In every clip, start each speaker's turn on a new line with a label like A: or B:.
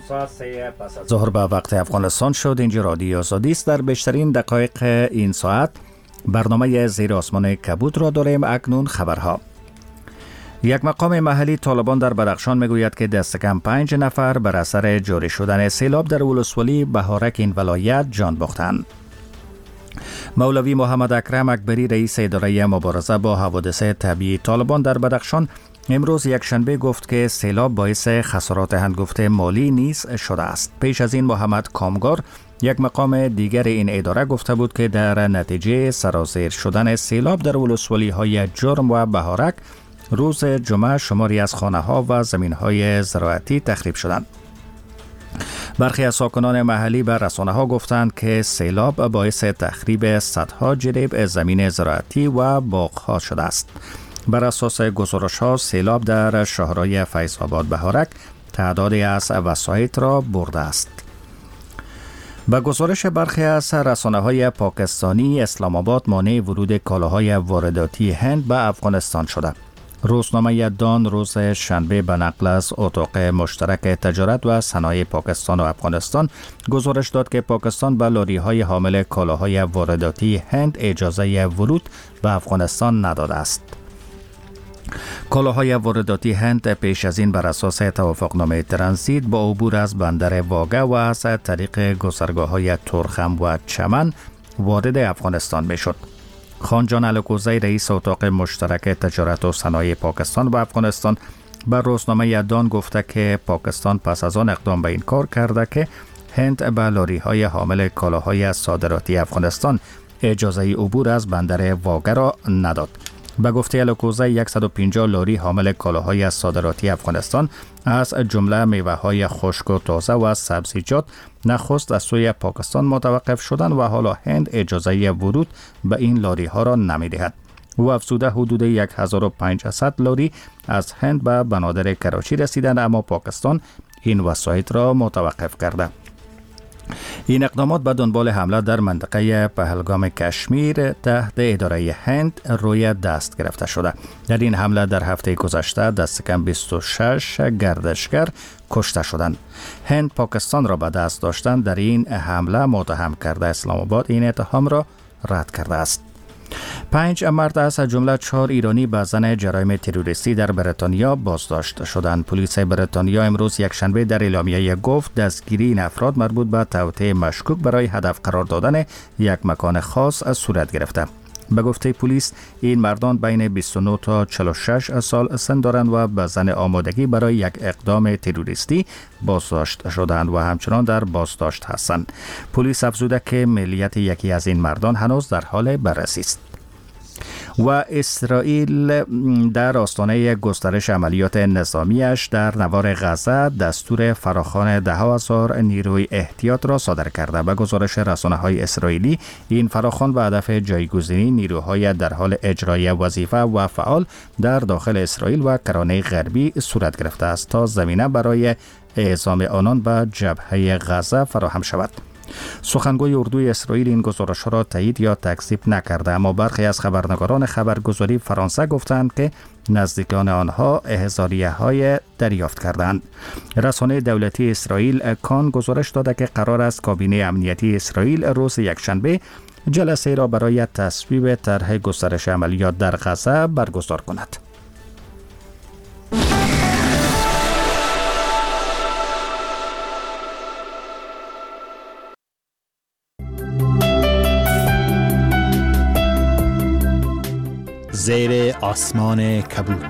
A: ظهر به وقت افغانستان شد. اینجا رادیو آزادی است. در بیشترین دقایق این ساعت برنامه زیر آسمان کبود را داریم. اکنون خبرها. یک مقام محلی طالبان در بدخشان میگوید که دست کم 5 نفر بر اثر جاری شدن سیلاب در ولسوالی بهارک این ولایت جان باختند. مولوی محمد اکرم اکبری رئیس اداره مبارزه با حوادث طبیعی طالبان در بدخشان امروز یکشنبه گفت که سیلاب باعث خسارات هنگفت مالی نیز شده است. پیش از این محمد کامگار یک مقام دیگر این اداره گفته بود که در نتیجه سرازیر شدن سیلاب در ولسوالی های جرم و بهارک روز جمعه شماری از خانه ها و زمین های زراعتی تخریب شدند. برخی از ساکنان محلی به رسانه ها گفتند که سیلاب باعث تخریب صدها جریب زمین زراعتی و باغ ها شده است. بر اساس گزارش ها سیلاب در شهرهای فیض‌آباد بهارک تعدادی از وسایط را برده است. با گزارش برخی از رسانه‌های پاکستانی، اسلام آباد مانع ورود کالاهای وارداتی هند به افغانستان شده. روزنامه دان روز شنبه به نقل از اتاق مشترک تجارت و صنایع پاکستان و افغانستان گزارش داد که پاکستان به لاری‌های حامل کالاهای وارداتی هند اجازه ورود به افغانستان نداده است. کالاهای وارداتی هند پیش از این بر اساس توافقنامه ترانزیت با عبور از بندر واگه و از طریق گذرگاه‌های ترخم و چمن وارد افغانستان میشد. خانجان الکوزی رئیس اتاق مشترک تجارت و صنایع پاکستان و افغانستان بر روزنامه دان گفته که پاکستان پس از آن اقدام به این کار کرده که هند به لاری‌های حامل کالاهای صادراتی افغانستان اجازه عبور از بندر واگه را نداد. به گفته الکوزی 150 لاری حامل کالاهای صادراتی افغانستان از جمله میوه‌های خشک و تازه و سبزیجات نخست از سوی پاکستان متوقف شدند و حالا هند اجازه ورود به این لاری ها را نمی‌دهد. او افزوده حدود 1500 لاری از هند به بنادر کراچی رسیدند، اما پاکستان این وسایط را متوقف کرده. این اقدامات به دنبال حمله در منطقه پهلگام کشمیر تحت اداره هند روی دست گرفته شده. در این حمله در هفته گذشته دست کم 26 گردشگر کشته شدند. هند پاکستان را به دست داشتن در این حمله متهم کرده. اسلام آباد این اتهام را رد کرده است. 5 مرد از جمله 4 ایرانی به زن جرایم تروریستی در بریتانیا بازداشت شدند. پلیس بریتانیا امروز یکشنبه در اعلامیه گفت دستگیری این افراد مربوط به توطئه مشکوک برای هدف قرار دادن یک مکان خاص صورت گرفته. به گفته پلیس این مردان بین 29 تا 46 سال سن دارند و به زن آمادگی برای یک اقدام تروریستی بازداشت شدند و همچنان در بازداشت هستند. پلیس افزوده که ملیت یکی از این مردان هنوز در حال بررسی است. و اسرائیل در آستانه گسترش عملیات نظامیش در نوار غزه دستور فراخوان 10,000 نیروی احتیاط را صادر کرده. به گزارش رسانه‌های اسرائیلی این فراخوان به هدف جایگزینی نیروهای در حال اجرای وظیفه و فعال در داخل اسرائیل و کرانه غربی صورت گرفته است تا زمینه برای اعزام آنان به جبهه غزه فراهم شود. سخنگوی اردوی اسرائیل این گزارش را تایید یا تکذیب نکرده، اما برخی از خبرنگاران خبرگزاری فرانسه گفتند که نزدیکان آنها احضاریه‌های دریافت کردند. رسانه دولتی اسرائیل کان گزارش داده که قرار است کابینه امنیتی اسرائیل روز یکشنبه جلسه را برای تصویب طرح گسترش عملیات در غزه برگزار کند.
B: زیر آسمان کبود.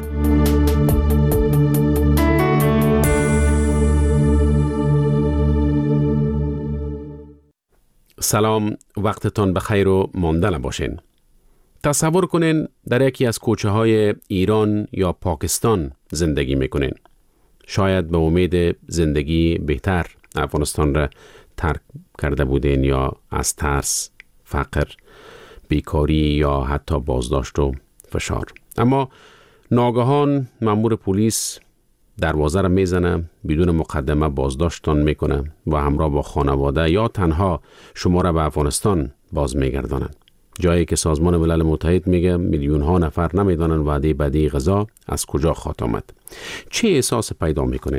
C: سلام، وقتتان بخیر و مانده نباشین. تصور کنین در یکی از کوچه های ایران یا پاکستان زندگی میکنین. شاید به امید زندگی بهتر افغانستان را ترک کرده بودین یا از ترس، فقر، بیکاری یا حتی بازداشت و فشار. اما ناگهان مأمور پلیس دروازه را میزنه، بدون مقدمه بازداشتتان میکنه و همراه با خانواده یا تنها شما را به افغانستان باز میگردانن، جایی که سازمان ملل متحد میگه میلیون ها نفر نمیدانن وعده بدی غذا از کجا خواهد آمد. چه احساس پیدا میکنین؟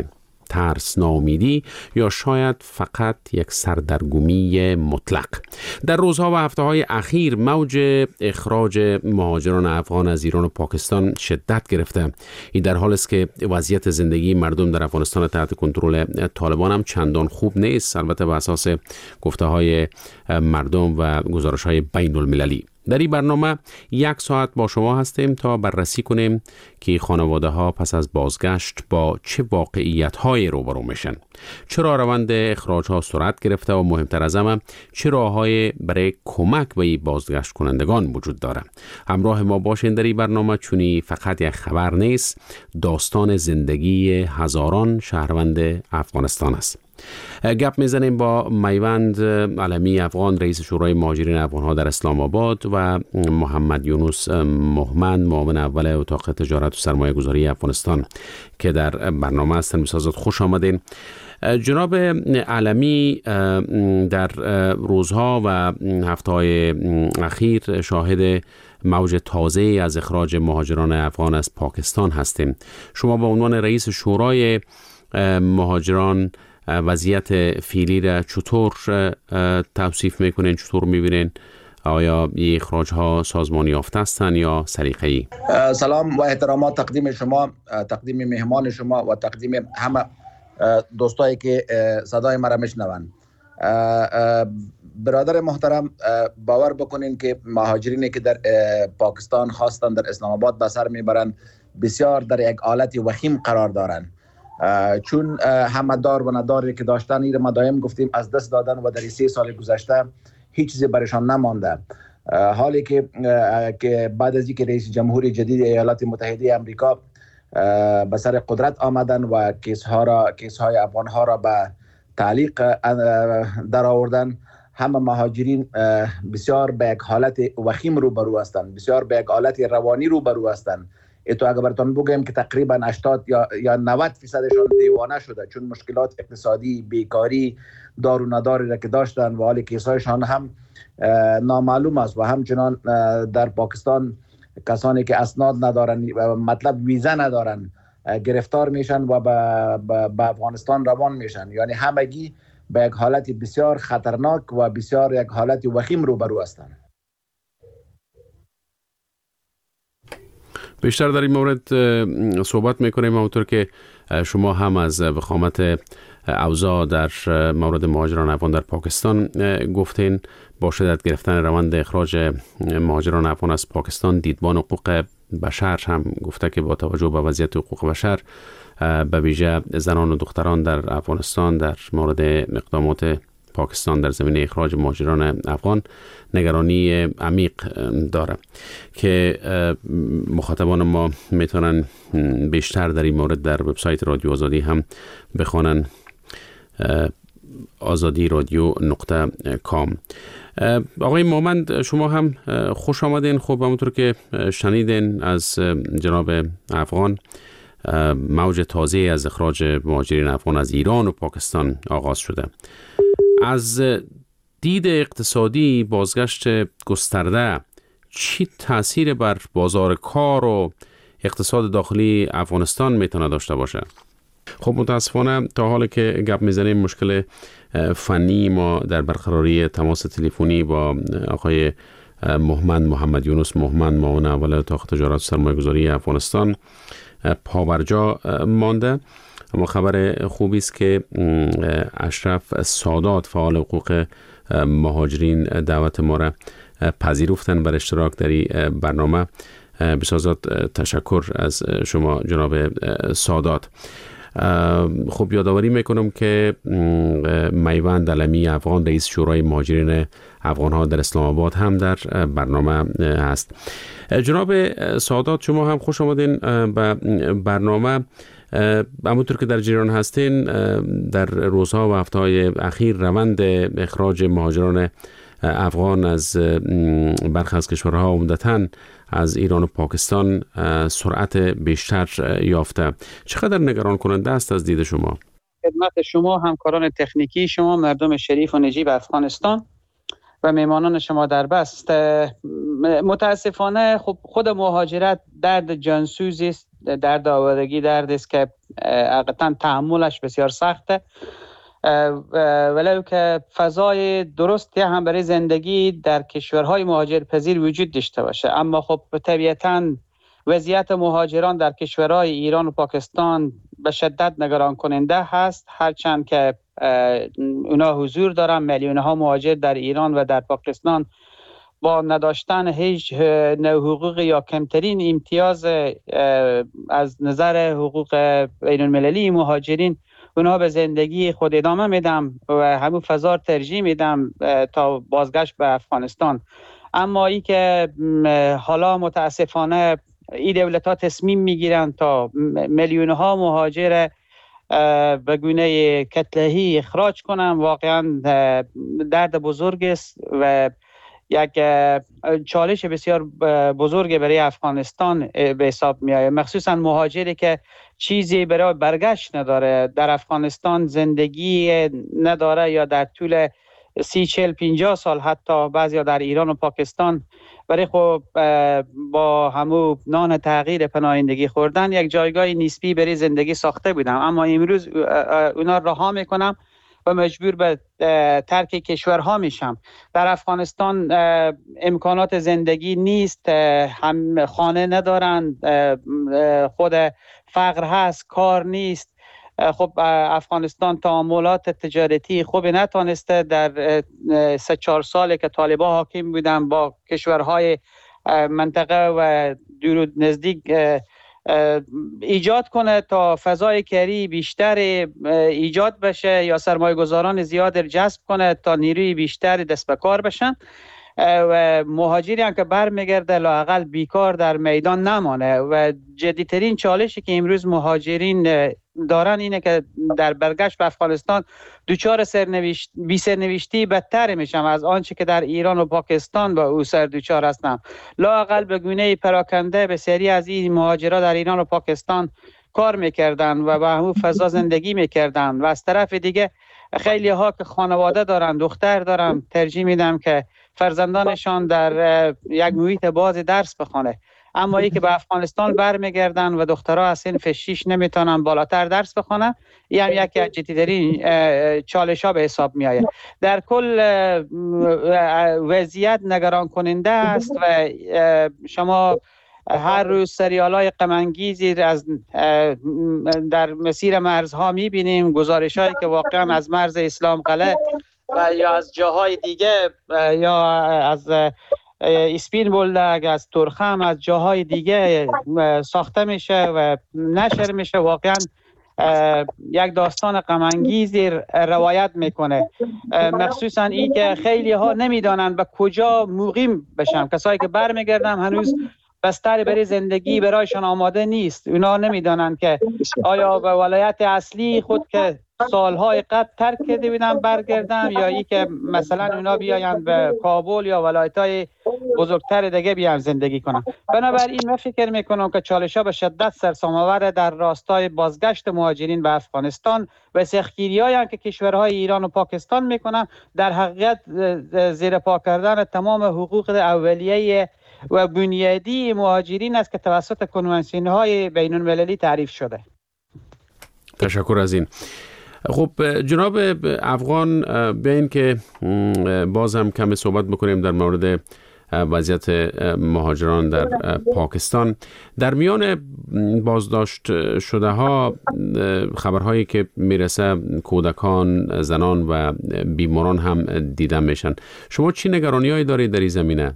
C: ترس، ناامیدی یا شاید فقط یک سردرگمی مطلق. در روزها و هفته‌های اخیر موج اخراج مهاجران افغان از ایران و پاکستان شدت گرفته. این در حالی است که وضعیت زندگی مردم در افغانستان تحت کنترل طالبان هم چندان خوب نیست، البته بر اساس گفته‌های مردم و گزارش‌های بین المللی. در این برنامه 1 ساعت با شما هستیم تا بررسی کنیم که خانواده ها پس از بازگشت با چه واقعیت های روبرو میشن، چرا روند اخراج ها سرعت گرفته و مهمتر از همه چه راه‌های برای کمک به این بازگشت کنندگان وجود داره. همراه ما باشین در این برنامه، چونی فقط یک خبر نیست، داستان زندگی هزاران شهروند افغانستان است. گپ میزنیم با میوند علمی افغان، رئیس شورای مهاجرین افغان ها در اسلام آباد، و محمد یونس مهمند، معاون اول اتاق تجارت و سرمایه گذاری افغانستان که در برنامه هستن. بسازات خوش آمدین. جناب علمی، در روزها و هفته‌های اخیر شاهد موج تازه از اخراج مهاجران افغان از پاکستان هستیم. شما به عنوان رئیس شورای مهاجران وضعیت فعلی را چطور توصیف میکنین، چطور میبینین؟ آیا این اخراج ها سازمانی یافته هستند یا سلیقه‌ای؟
D: سلام و احترامات تقدیم شما، تقدیم مهمان شما و تقدیم همه دوستایی که صدای مرا میشنوند. برادر محترم، باور بکنین که مهاجرینی که در پاکستان خواستن در اسلام آباد به سر میبرن بسیار در یک حالت وخیم قرار دارن، چون همه دار و نداری که داشتن این ما دائم گفتیم از دست دادن و در 3 سال گذشته هیچ چیزی برشان نمانده. حالی که بعد از اینکه رئیس جمهور جدید ایالات متحده آمریکا به سر قدرت آمدن و کیس‌های افغان‌ها را به تعلیق در آوردن، همه مهاجرین بسیار به یک حالت وخیم روبرو هستند، بسیار به یک حالت روانی روبرو هستند. تو اگر براتون بگم که تقریبا 80 یا 90% دیوانه شده، چون مشکلات اقتصادی، بیکاری، دار و نداری را که داشتن و حالی کیسایشان هم نامعلوم است. و همچنان در پاکستان کسانی که اسناد ندارن، مطلب ویزا ندارن، گرفتار میشن و به افغانستان روان میشن. یعنی همگی به یک حالت بسیار خطرناک و بسیار یک حالت وخیم روبرو هستند.
C: بیشتر در این مورد صحبت میکنیم، همونطور که شما هم از وخامت اوضاع در مورد مهاجران افغان در پاکستان گفتین. با شدت گرفتن روند اخراج مهاجران افغان از پاکستان، دیدبان حقوق بشر هم گفته که با توجه به وضعیت حقوق بشر به ویژه زنان و دختران در افغانستان در مورد اقدامات پاکستان در زمینه اخراج مهاجران افغان نگرانی عمیق داره که مخاطبان ما میتونن بیشتر در این مورد در وبسایت رادیو آزادی هم بخوانن، azadi.radio.com. آقای مهمند، شما هم خوش آمدین. خب همونطور که شنیدین از جناب افغان، موج تازه از اخراج مهاجرین افغان از ایران و پاکستان آغاز شده. از دید اقتصادی بازگشت گسترده چی تأثیر بر بازار کار و اقتصاد داخلی افغانستان میتونه داشته باشه؟ خب متاسفانه تا حالی که گپ میزنیم مشکل فنی ما در برقراری تماس تلفنی با آقای مهمند، محمد یونس مهمند، معاون اول اتاق تجارت و سرمایه گذاری افغانستان پابرجا مانده. اما خبر خوبی است که اشرف سادات، فعال حقوق مهاجرین، دعوت ما را پذیرفتن بر اشتراک در این برنامه. بسازات تشکر از شما جناب سادات. خب یادآوری میکنم که میوند علمی افغان، رئیس شورای مهاجرین افغان ها در اسلام آباد هم در برنامه هست. جناب سادات، شما هم خوش آمدین به برنامه. همونطور که در جریان هستین، در روزها و هفته‌های اخیر روند اخراج مهاجران افغان از برخی از کشورها، عمدتاً از ایران و پاکستان، سرعت بیشتر یافته. چقدر نگران کننده است از دید شما؟
E: خدمت شما، همکاران تکنیکی شما، مردم شریف و نجیب افغانستان و میهمانان شما در بست. متاسفانه خب خود مهاجرت درد جانسوزی است، درد آوارگی، درد است که حقیقتا تحملش بسیار سخته، ولو که فضای درستی هم برای زندگی در کشورهای مهاجرپذیر وجود داشته باشه. اما خب طبیعتاً وضعیت مهاجران در کشورهای ایران و پاکستان به شدت نگران کننده هست، هرچند که اونا حضور دارن. میلیون‌ها مهاجر در ایران و در پاکستان با نداشتن هیچ حقوق یا کمترین امتیاز از نظر حقوق بین المللی مهاجرین، اونها به زندگی خود ادامه میدم و همون فضا ترجیح میدم تا بازگشت به افغانستان. اما ای که حالا متاسفانه این دولت ها تصمیم میگیرن تا میلیون ها مهاجر به گونه کتلهی اخراج کنن، واقعا درد بزرگ است و یک چالش بسیار بزرگ برای افغانستان به حساب می آید، مخصوصا مهاجری که چیزی برای برگشت نداره، در افغانستان زندگی نداره یا در طول 30-40-50 سال حتی بعضیا در ایران و پاکستان برای خب با همو نان تغییر پناهندگی خوردن یک جایگاه نسبی برای زندگی ساخته بودم، اما امروز اونا رها میکنم و مجبور به ترک کشورها میشم. در افغانستان امکانات زندگی نیست، هم خانه ندارن، خود فقر هست، کار نیست. خب افغانستان تعاملات تجارتی خوب نتونسته در 3-4 سالی که طالبان حاکم بودن با کشورهای منطقه و دور و نزدیک ایجاد کنه تا فضای کاری بیشتر ایجاد بشه یا سرمایه گذاران زیاد جذب کنه تا نیروی بیشتر دست به کار بشن و مهاجری هم که برمیگرده لااقل بیکار در میدان نمانه. و جدیترین چالشی که امروز مهاجرین دارن اینه که در برگشت به افغانستان دوچار بی سرنوشتی بدتر میشم از آنچه که در ایران و پاکستان با او سر دوچار هستم. لااقل به گونه پراکنده بسیاری از این مهاجرا در ایران و پاکستان کار میکردن و با همون فضا زندگی میکردن و از طرف دیگه خیلی ها که خانواده دارن، دختر دارن، ترجیح میدم که فرزندانشان در یک محیط باز درس بخونه. اما ای که به افغانستان برمیگردن و دخترها از سنف 6 نمیتونن بالاتر درس بخونن، این هم یکی از جدی‌ترین چالش ها به حساب می آید. در کل وضعیت نگران کننده است و شما هر روز سریال های غم انگیزی از در مسیر مرزها میبینیم، گزارش هایی که واقعا از مرز اسلام قلعه و یا از جاهای دیگه یا از اسپین بولدک، از ترخم، از جاهای دیگه ساخته میشه و نشر میشه. واقعا یک داستان غم انگیزی روایت میکنه، مخصوصا این که خیلی ها نمیدانند به کجا مقیم بشن. کسایی که برمیگردن هنوز بستر برای زندگی برایشان آماده نیست. اونا نمیدانند که آیا به ولایت اصلی خود که سالهای قبل ترک کرده بودن برگردن یا ای که مثلا اونا بیاین به کابل یا ولایت‌های بزرگتر دیگه بیان زندگی کنن. بنابراین من فکر میکنم که چالش‌ها به شدت سرسام‌آور در راستای بازگشت مهاجرین به افغانستان و سختگیری‌هایی هم که کشورهای ایران و پاکستان میکنن در حقیقت زیر پا کردن تمام حقوق اولیه و بنیادی مهاجرین است که توسط کنوانسیون‌های بین‌المللی تعریف شده.
C: تشکر از این. خب جناب افغان، بیاین که باز هم کمی صحبت بکنیم در مورد وضعیت مهاجران در پاکستان. در میان بازداشت شده ها خبرهایی که میرسه کودکان، زنان و بیماران هم دیده میشن. شما چی نگرانی‌هایی دارید در این زمینه؟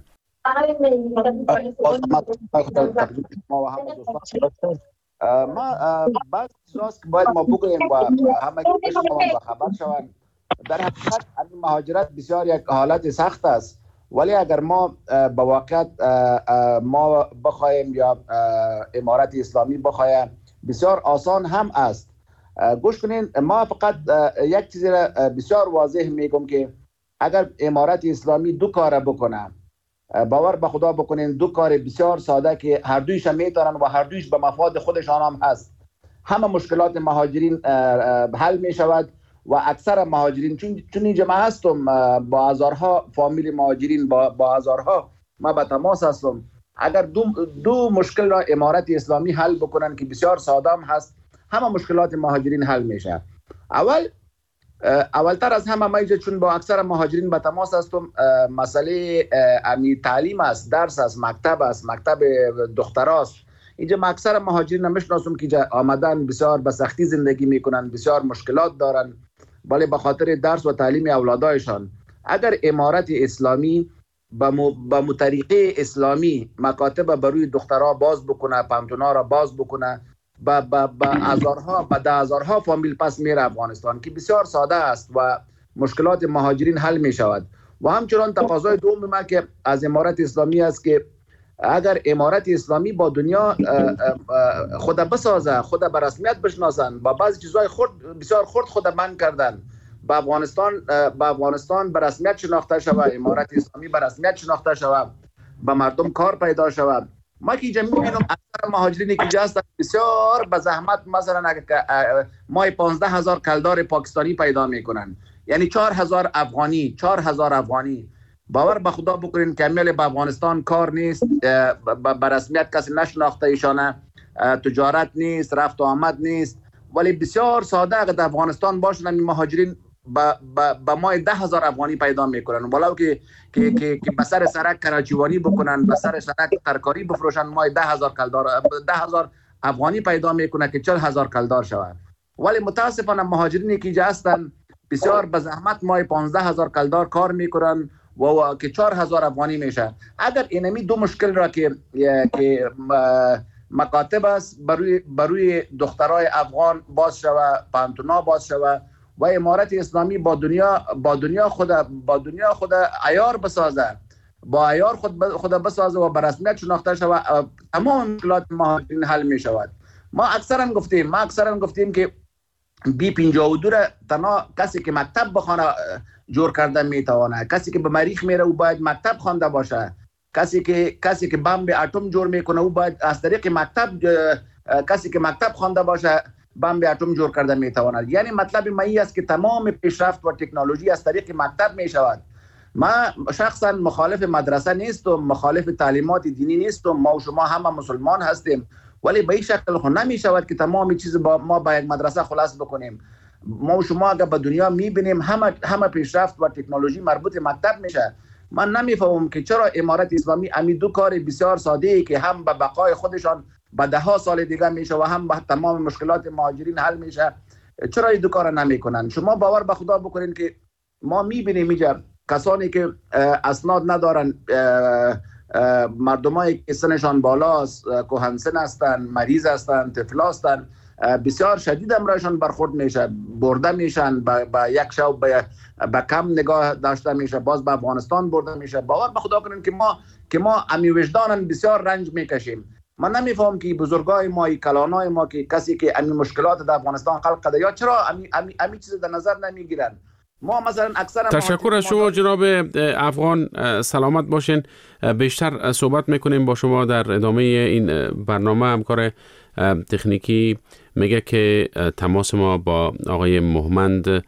D: ما بعض چیزاست که باید ما بگوییم و همه که بشنوند و خبر شوند. در حقیقت این مهاجرت بسیار یک حالت سخت است، ولی اگر ما به واقعیت ما بخوایم یا امارت اسلامی بخوایم بسیار آسان هم است. گوش کنین، ما فقط یک چیزی را بسیار واضح میگم که اگر امارت اسلامی دو کار بکنه، باور به خدا بکنین دو کار بسیار ساده که هر دویش میتونن و هر دویش به مفاد خودشان هم هست، همه مشکلات مهاجرین حل می شود و اکثر مهاجرین چون این جمعه هستم با هزارها فامیل مهاجرین با هزارها ما به تماس هستم. اگر دو مشکل را امارت اسلامی حل بکنن که بسیار ساده هم هست، همه مشکلات مهاجرین حل میشه. اولتر از همه ما چون با اکثر مهاجرین به تماس هستم، مسئله تعلیم است، درس است، مکتب دختراست. اینجا ما اکثر مهاجرین نمیشناسم که آمدن بسیار به سختی زندگی میکنن، بسیار مشکلات دارن، ولی به خاطر درس و تعلیم اولادایشان اگر امارت اسلامی با طریقه اسلامی مکاتب بروی دخترها باز بکنه، پانتونا را باز بکنه، با ده هزارها فامیل پس میره افغانستان که بسیار ساده است و مشکلات مهاجرین حل می شود. و همچنان تقاضای دوم ما که از امارت اسلامی است که اگر امارت اسلامی با دنیا خود بسازه، خود به رسمیت بشناسن، با بعضی چیزهای بسیار خرد خود من کردن، با افغانستان به رسمیت شناخته شود، امارت اسلامی به رسمیت شناخته شود، به مردم کار پیدا شود. ما که میبینم اکثر مهاجرینی که هستن بسیار به زحمت مثلا مای 15,000 کلدار پاکستانی پیدا میکنن، یعنی 4,000 افغانی. باور به خدا بکنین که کامل به افغانستان کار نیست، به رسمیت کسی نشناخته ایشانه، تجارت نیست، رفت و آمد نیست، ولی بسیار ساده اگر در افغانستان باشن این مهاجرین با مای 10,000 افغانی پیدا میکنن، ولو که به سر سرک کراچیوانی بکنن، به سر سرک ترکاری بفروشن، مای 10,000 افغانی پیدا میکنه که 40,000 کلدار شود. ولی متاسفانه مهاجرینی که هستن بسیار به زحمت مای 15,000 کلدار کار میکنن و که 4,000 افغانی میشه. اگر اینمی دو مشکل را که مکاتب است بروی دخترای افغان باز شود، پانتونا باز شود و امارت اسلامی با دنیا خود عیار بسازه، با عیار خود بسازه و به رسمیت شناخته شود، تمام مشکلات مهاجرین حل می شود. ما اکثرا گفتیم که B52 را تنها کسی که مکتب بخونه جور کرده میتونه، کسی که به مریخ میره او باید مکتب خوانده باشه، کسی که بمب اتم جور میکنه او باید از طریق مکتب، کسی که مکتب خوانده باشه بمب اتم جور کرده میتواند. یعنی مطلب ما این است که تمام پیشرفت و تکنولوژی از طریق مکتب میشود. ما شخصا مخالف مدرسه نیستم، مخالف تعلیمات دینی نیستم، ما و شما همه مسلمان هستیم، ولی به این شکل خود نمیشود که تمام چیز ما با یک مدرسه خلاص بکنیم. ما و شما اگر به دنیا میبینیم همه پیشرفت و تکنولوژی مربوط مکتب میشه. من نمیفهمم که چرا امارت اسلامی امی دو کار بسیار ساده ای که هم به بقای خودشان به 10 سال دیگه میشه و هم به تمام مشکلات مهاجرین حل میشه، چرا این دو کار نمیکنن؟ شما باور به خدا بکنین که ما میبینیم اینجا کسانی که اسناد ندارن، مردمایی که سنشان بالاست، کهنسن هستن، مریض هستن، طفل هستن، بسیار شدید امرایشان برخورد میشه، برده میشن، با یک شب به کم نگاه داشته میشه، باز به افغانستان برده میشه. باور به خدا کنین که ما امی وجدانن بسیار رنج میکشیم. من نمیفهم که بزرگای ما، کلانای ما که کسی که امی مشکلات در افغانستان خلق کرده یا چرا امی چیز در نظر نمیگیرن. ما مثلا اکثر
C: تشکر از شما جناب افغان، سلامت باشین. بیشتر صحبت میکنیم با شما در ادامه این برنامه. همکار تکنیکی میگه که تماس ما با آقای مومند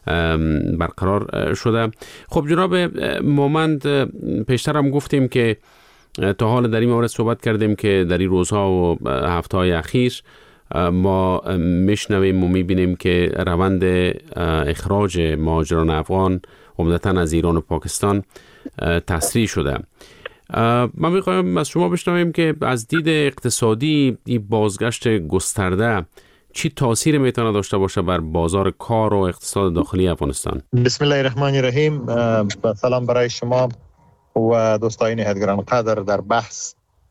C: برقرار شده. خب جناب مومند، پیشتر هم گفتیم که تا حال در این مورد صحبت کردیم که در این روزها و هفته‌های اخیر ما میشنویم و میبینیم که روند اخراج مهاجران افغان عمدتاً از ایران و پاکستان تسریع شده. ما میخوایم از شما بشنویم که از دید اقتصادی این بازگشت گسترده چی تاثیر میتونه داشته باشه بر بازار کار و اقتصاد داخلی افغانستان؟
F: بسم الله الرحمن الرحیم. سلام برای شما و دوستای نهادگران قدر در بحث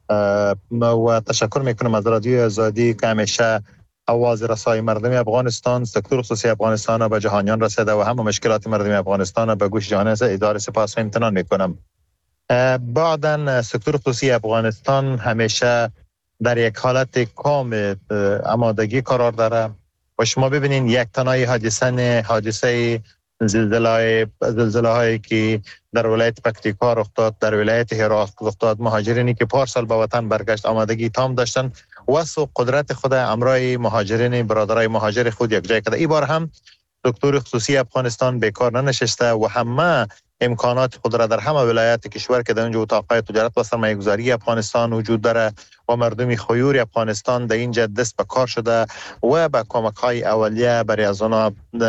F: و تشکر میکنم از رادیو آزادی که همیشه آواز رسای مردم افغانستان، سکتور خصوصی افغانستان را به جهانیان رسیده و همه مشکلات مردم افغانستان را به گوش جهان اداره سپاس و امتنان میکنم. بعداً سکتور خصوصی افغانستان همیشه در یک حالت کام آمادگی قرار داره و شما ببینین یک تنهای حادثه زلزله هایی که در ولایت پکتیکا رخ داد، در ولایت هرات رخ داد، مهاجرینی که پارسال به وطن برگشت آمادگی تام داشتن و قدرت خود امرای مهاجرین برادرای مهاجر خود یک جای کرده. این بار هم سکتور خصوصی افغانستان بیکار ننشسته و همه امکانات خود را در همه ولایات کشور که در اونجا اتاقهای تجارت و سرمایه‌گذاری افغانستان وجود داره و مردم خیور افغانستان در اینجا دست به کار شده و به کمک‌های اولیه برای از آنها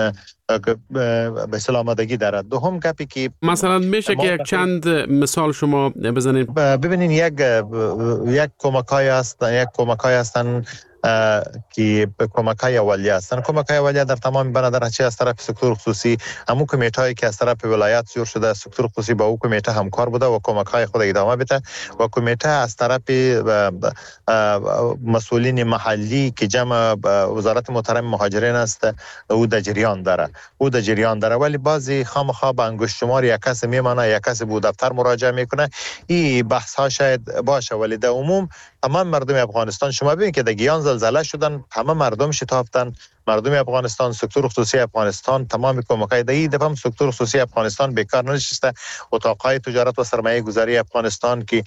F: به سلامتگی دارد. دوم گپی که
C: مثلا میشه که یک چند مثال شما بزنید.
F: ببینین یک کمک‌های هستن که کمک‌های اولیه هستند. کمک‌های اولیه در تمام بنادرچه از طرف سکتور خصوصی، همون کمیته‌ای که از طرف ولایت زور شده، سکتور خصوصی با او کمیته همکار بوده و کمک‌های خود ادامه بده و کمیته از طرف مسئولین محلی که جمع وزارت محترم مهاجرین است او در جریان داره ولی بعضی خامخا به انگشت شمار یک کس میمانه، یک کس به دفتر مراجعه میکنه. این بحث ها شاید باشه ولی در عموم تمام مردم افغانستان، شما ببینید که در گیان زلزله شدن، همه مردم شتافتن، مردم افغانستان، سکتور خصوصی افغانستان، تمام کمک‌های دهی دفعه سکتور خصوصی افغانستان بیکار نشسته. اتاق‌های تجارت و سرمایه گذاری افغانستان که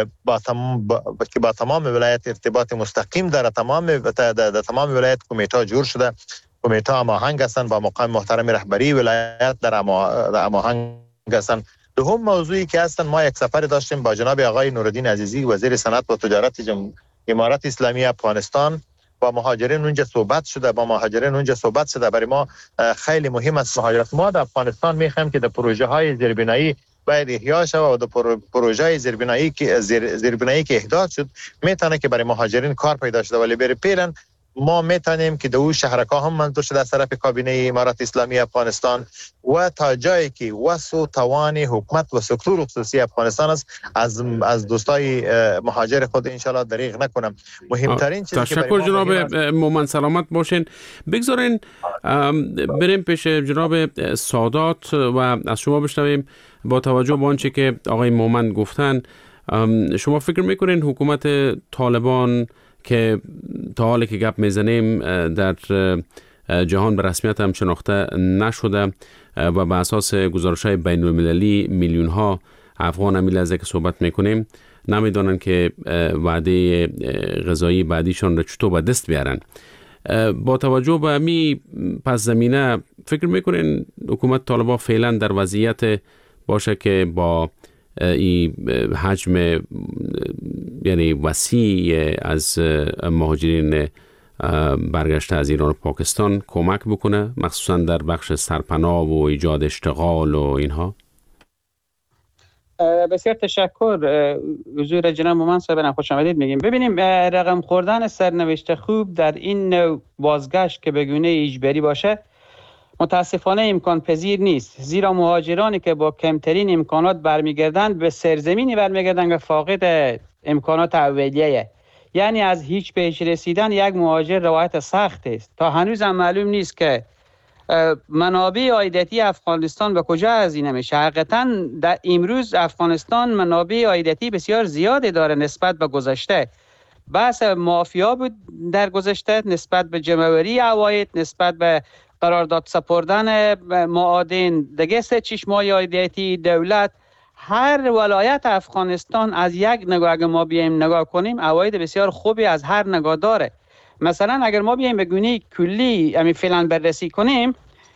F: با تمام ولایت ارتباط مستقیم داره، تمام ولایت کمیته جور شده، کمیته هماهنگ هستند با مقام محترم رهبری ولایت در هماهنگ هستند. دوم موضوعی که هستن، ما یک سفر داشتیم با جناب آقای نورالدین عزیزی وزیر صنعت و تجارت امارات اسلامی افغانستان با مهاجرین اونجا صحبت شده. برای ما خیلی مهم است مهاجرت. ما در افغانستان میخوایم که در پروژه های زیربنایی باید احیا شود و در پروژه های زیربنایی که احداث شد میتونه که برای مهاجرین کار پیدا شده ولی برای پیرن ما میتونیم که دو شهرک‌ها هم منظور شده از طرف کابینه امارات اسلامی افغانستان و تا جایی که وسع و توان حکومت و سکتور خصوصی افغانستان است از دوستای مهاجر خود انشالله دریغ نکنم. مهمترین چیزی که
C: تشکر جناب مومن، سلامت باشین. بگذارین بریم پیش جناب سادات و از شما بشنویم. با توجه به آنچه که آقای مومن گفتن، شما فکر میکنین حکومت طالبان که تا حالی که گپ میزنیم در جهان به رسمیت هم شناخته نشده و به اساس گزارش‌های بین‌المللی میلیون ها افغان هم لحظه که صحبت میکنیم نمیدونن که وعده غذایی بعدیشان را چطور به دست بیارن، با توجه به می پس زمینه فکر میکنین حکومت طالبان فعلا در وضعیت باشه که با این حجم یعنی وسیع از مهاجرین برگشته از ایران و پاکستان کمک بکنه، مخصوصا در بخش سرپناه و ایجاد اشتغال و اینها؟
E: بسیار تشکر حضور جناب مومن صاحب، خوش آمدید میگیم. ببینیم رقم خوردن سرنوشت خوب در این نوع بازگشت که به گونه اجباری باشه متاسفانه امکان پذیر نیست، زیرا مهاجرانی که با کمترین امکانات برمیگردند به سرزمینی برمیگردند که فاقد امکانات اولیه، یعنی از هیچ پیش رسیدن یک مهاجر روایت سخت است. تا هنوز هم معلوم نیست که منابع عایداتی افغانستان به کجا هزینه میشه. حقیقتا در امروز افغانستان منابع عایداتی بسیار زیادی داره نسبت به گذشته. بحث مافیا بود در گذشته، نسبت به جمع‌آوری عواید، نسبت به قرارداد سپردن معادن، دیگه 3-6 ماه عایداتی دولت. هر ولایت افغانستان از یک نگاه اگر ما بیایم نگاه کنیم عواید بسیار خوبی از هر نگاه داره. مثلا اگر ما بیایم به گونه کلی فعلا بررسی کنیم،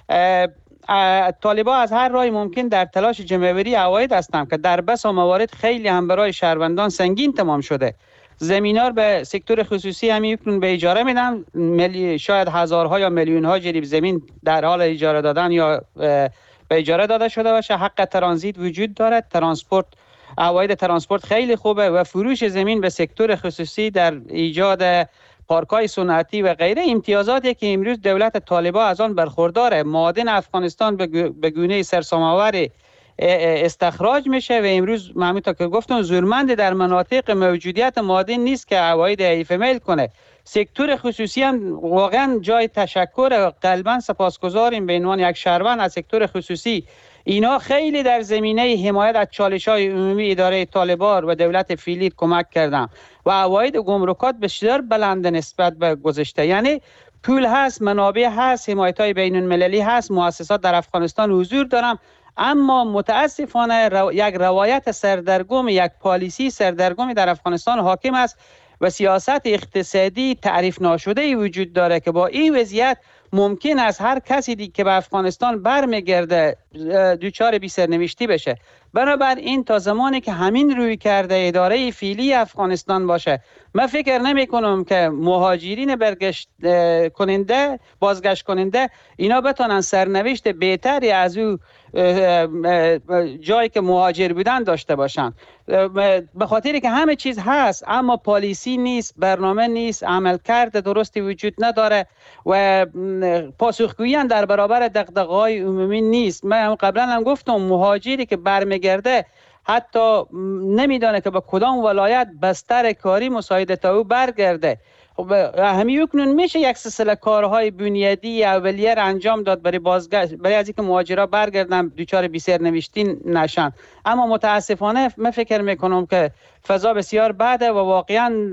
E: طالبان از هر راه ممکن در تلاش جمع‌آوری عواید هستند که در بس موارد خیلی هم برای شهروندان سنگین تمام شده. زمینار به سکتور خصوصی همیکنون به اجاره میدن، شاید هزارها یا میلیون ها جریب زمین در حال اجاره دادن یا به اجاره داده شده باشه. حق ترانزیت وجود دارد، ترانسپورت، عواید ترانسپورت خیلی خوبه و فروش زمین به سکتور خصوصی در ایجاد پارک‌های صنعتی و غیره امتیازاتی که امروز دولت طالبان از آن برخورداره. معادن افغانستان به گونه سرسام‌آور استخراج میشه و امروز همونطور که گفتم زورمند در مناطق موجودیت معادن نیست که عواید ضعیف میل کنه. سکتور خصوصی هم واقعا جای تشکر، قلبا سپاسگزاریم به عنوان یک شهروند از سکتور خصوصی. اینا خیلی در زمینه حمایت از چالش‌های عمومی اداره طالبان و دولت فعلی کمک کردن و عواید گمرکات بسیار بلند نسبت به گذشته. یعنی پول هست، منابع هست، حمایت‌های بین‌المللی هست، مؤسسات در افغانستان حضور دارن، اما متاسفانه یک روایت سردرگم، یک پالیسی سردرگمی در افغانستان حاکم است و سیاست اقتصادی تعریف ناشده وجود داره که با این وضعیت ممکن است هر کسی دیگه که به افغانستان برمیگرده دوچار بی سرنوشتی بشه. بنابراین تا زمانی که همین روی کرده اداره فعلی افغانستان باشه، من فکر نمی کنم که مهاجرین بازگشت کننده اینا بتونن سرنوشت بهتری از او جایی که مهاجر بودن داشته باشن، به خاطری که همه چیز هست اما پالیسی نیست، برنامه نیست، عملکرد درستی وجود نداره و پاسخگویی در برابر دغدغه‌های عمومی نیست. من قبلا هم گفتم مهاجری که برمیگرده حتی نمیدانه که به کدام ولایت بستر کاری مساعده تا او برگرده. همین اکنون میشه یک سلسله کارهای بنیادی اولیه را انجام داد برای از اینکه مهاجرا برگردن دوچار بی سرنوشتی نشن، اما متاسفانه من فکر میکنم که فضا بسیار بده و واقعا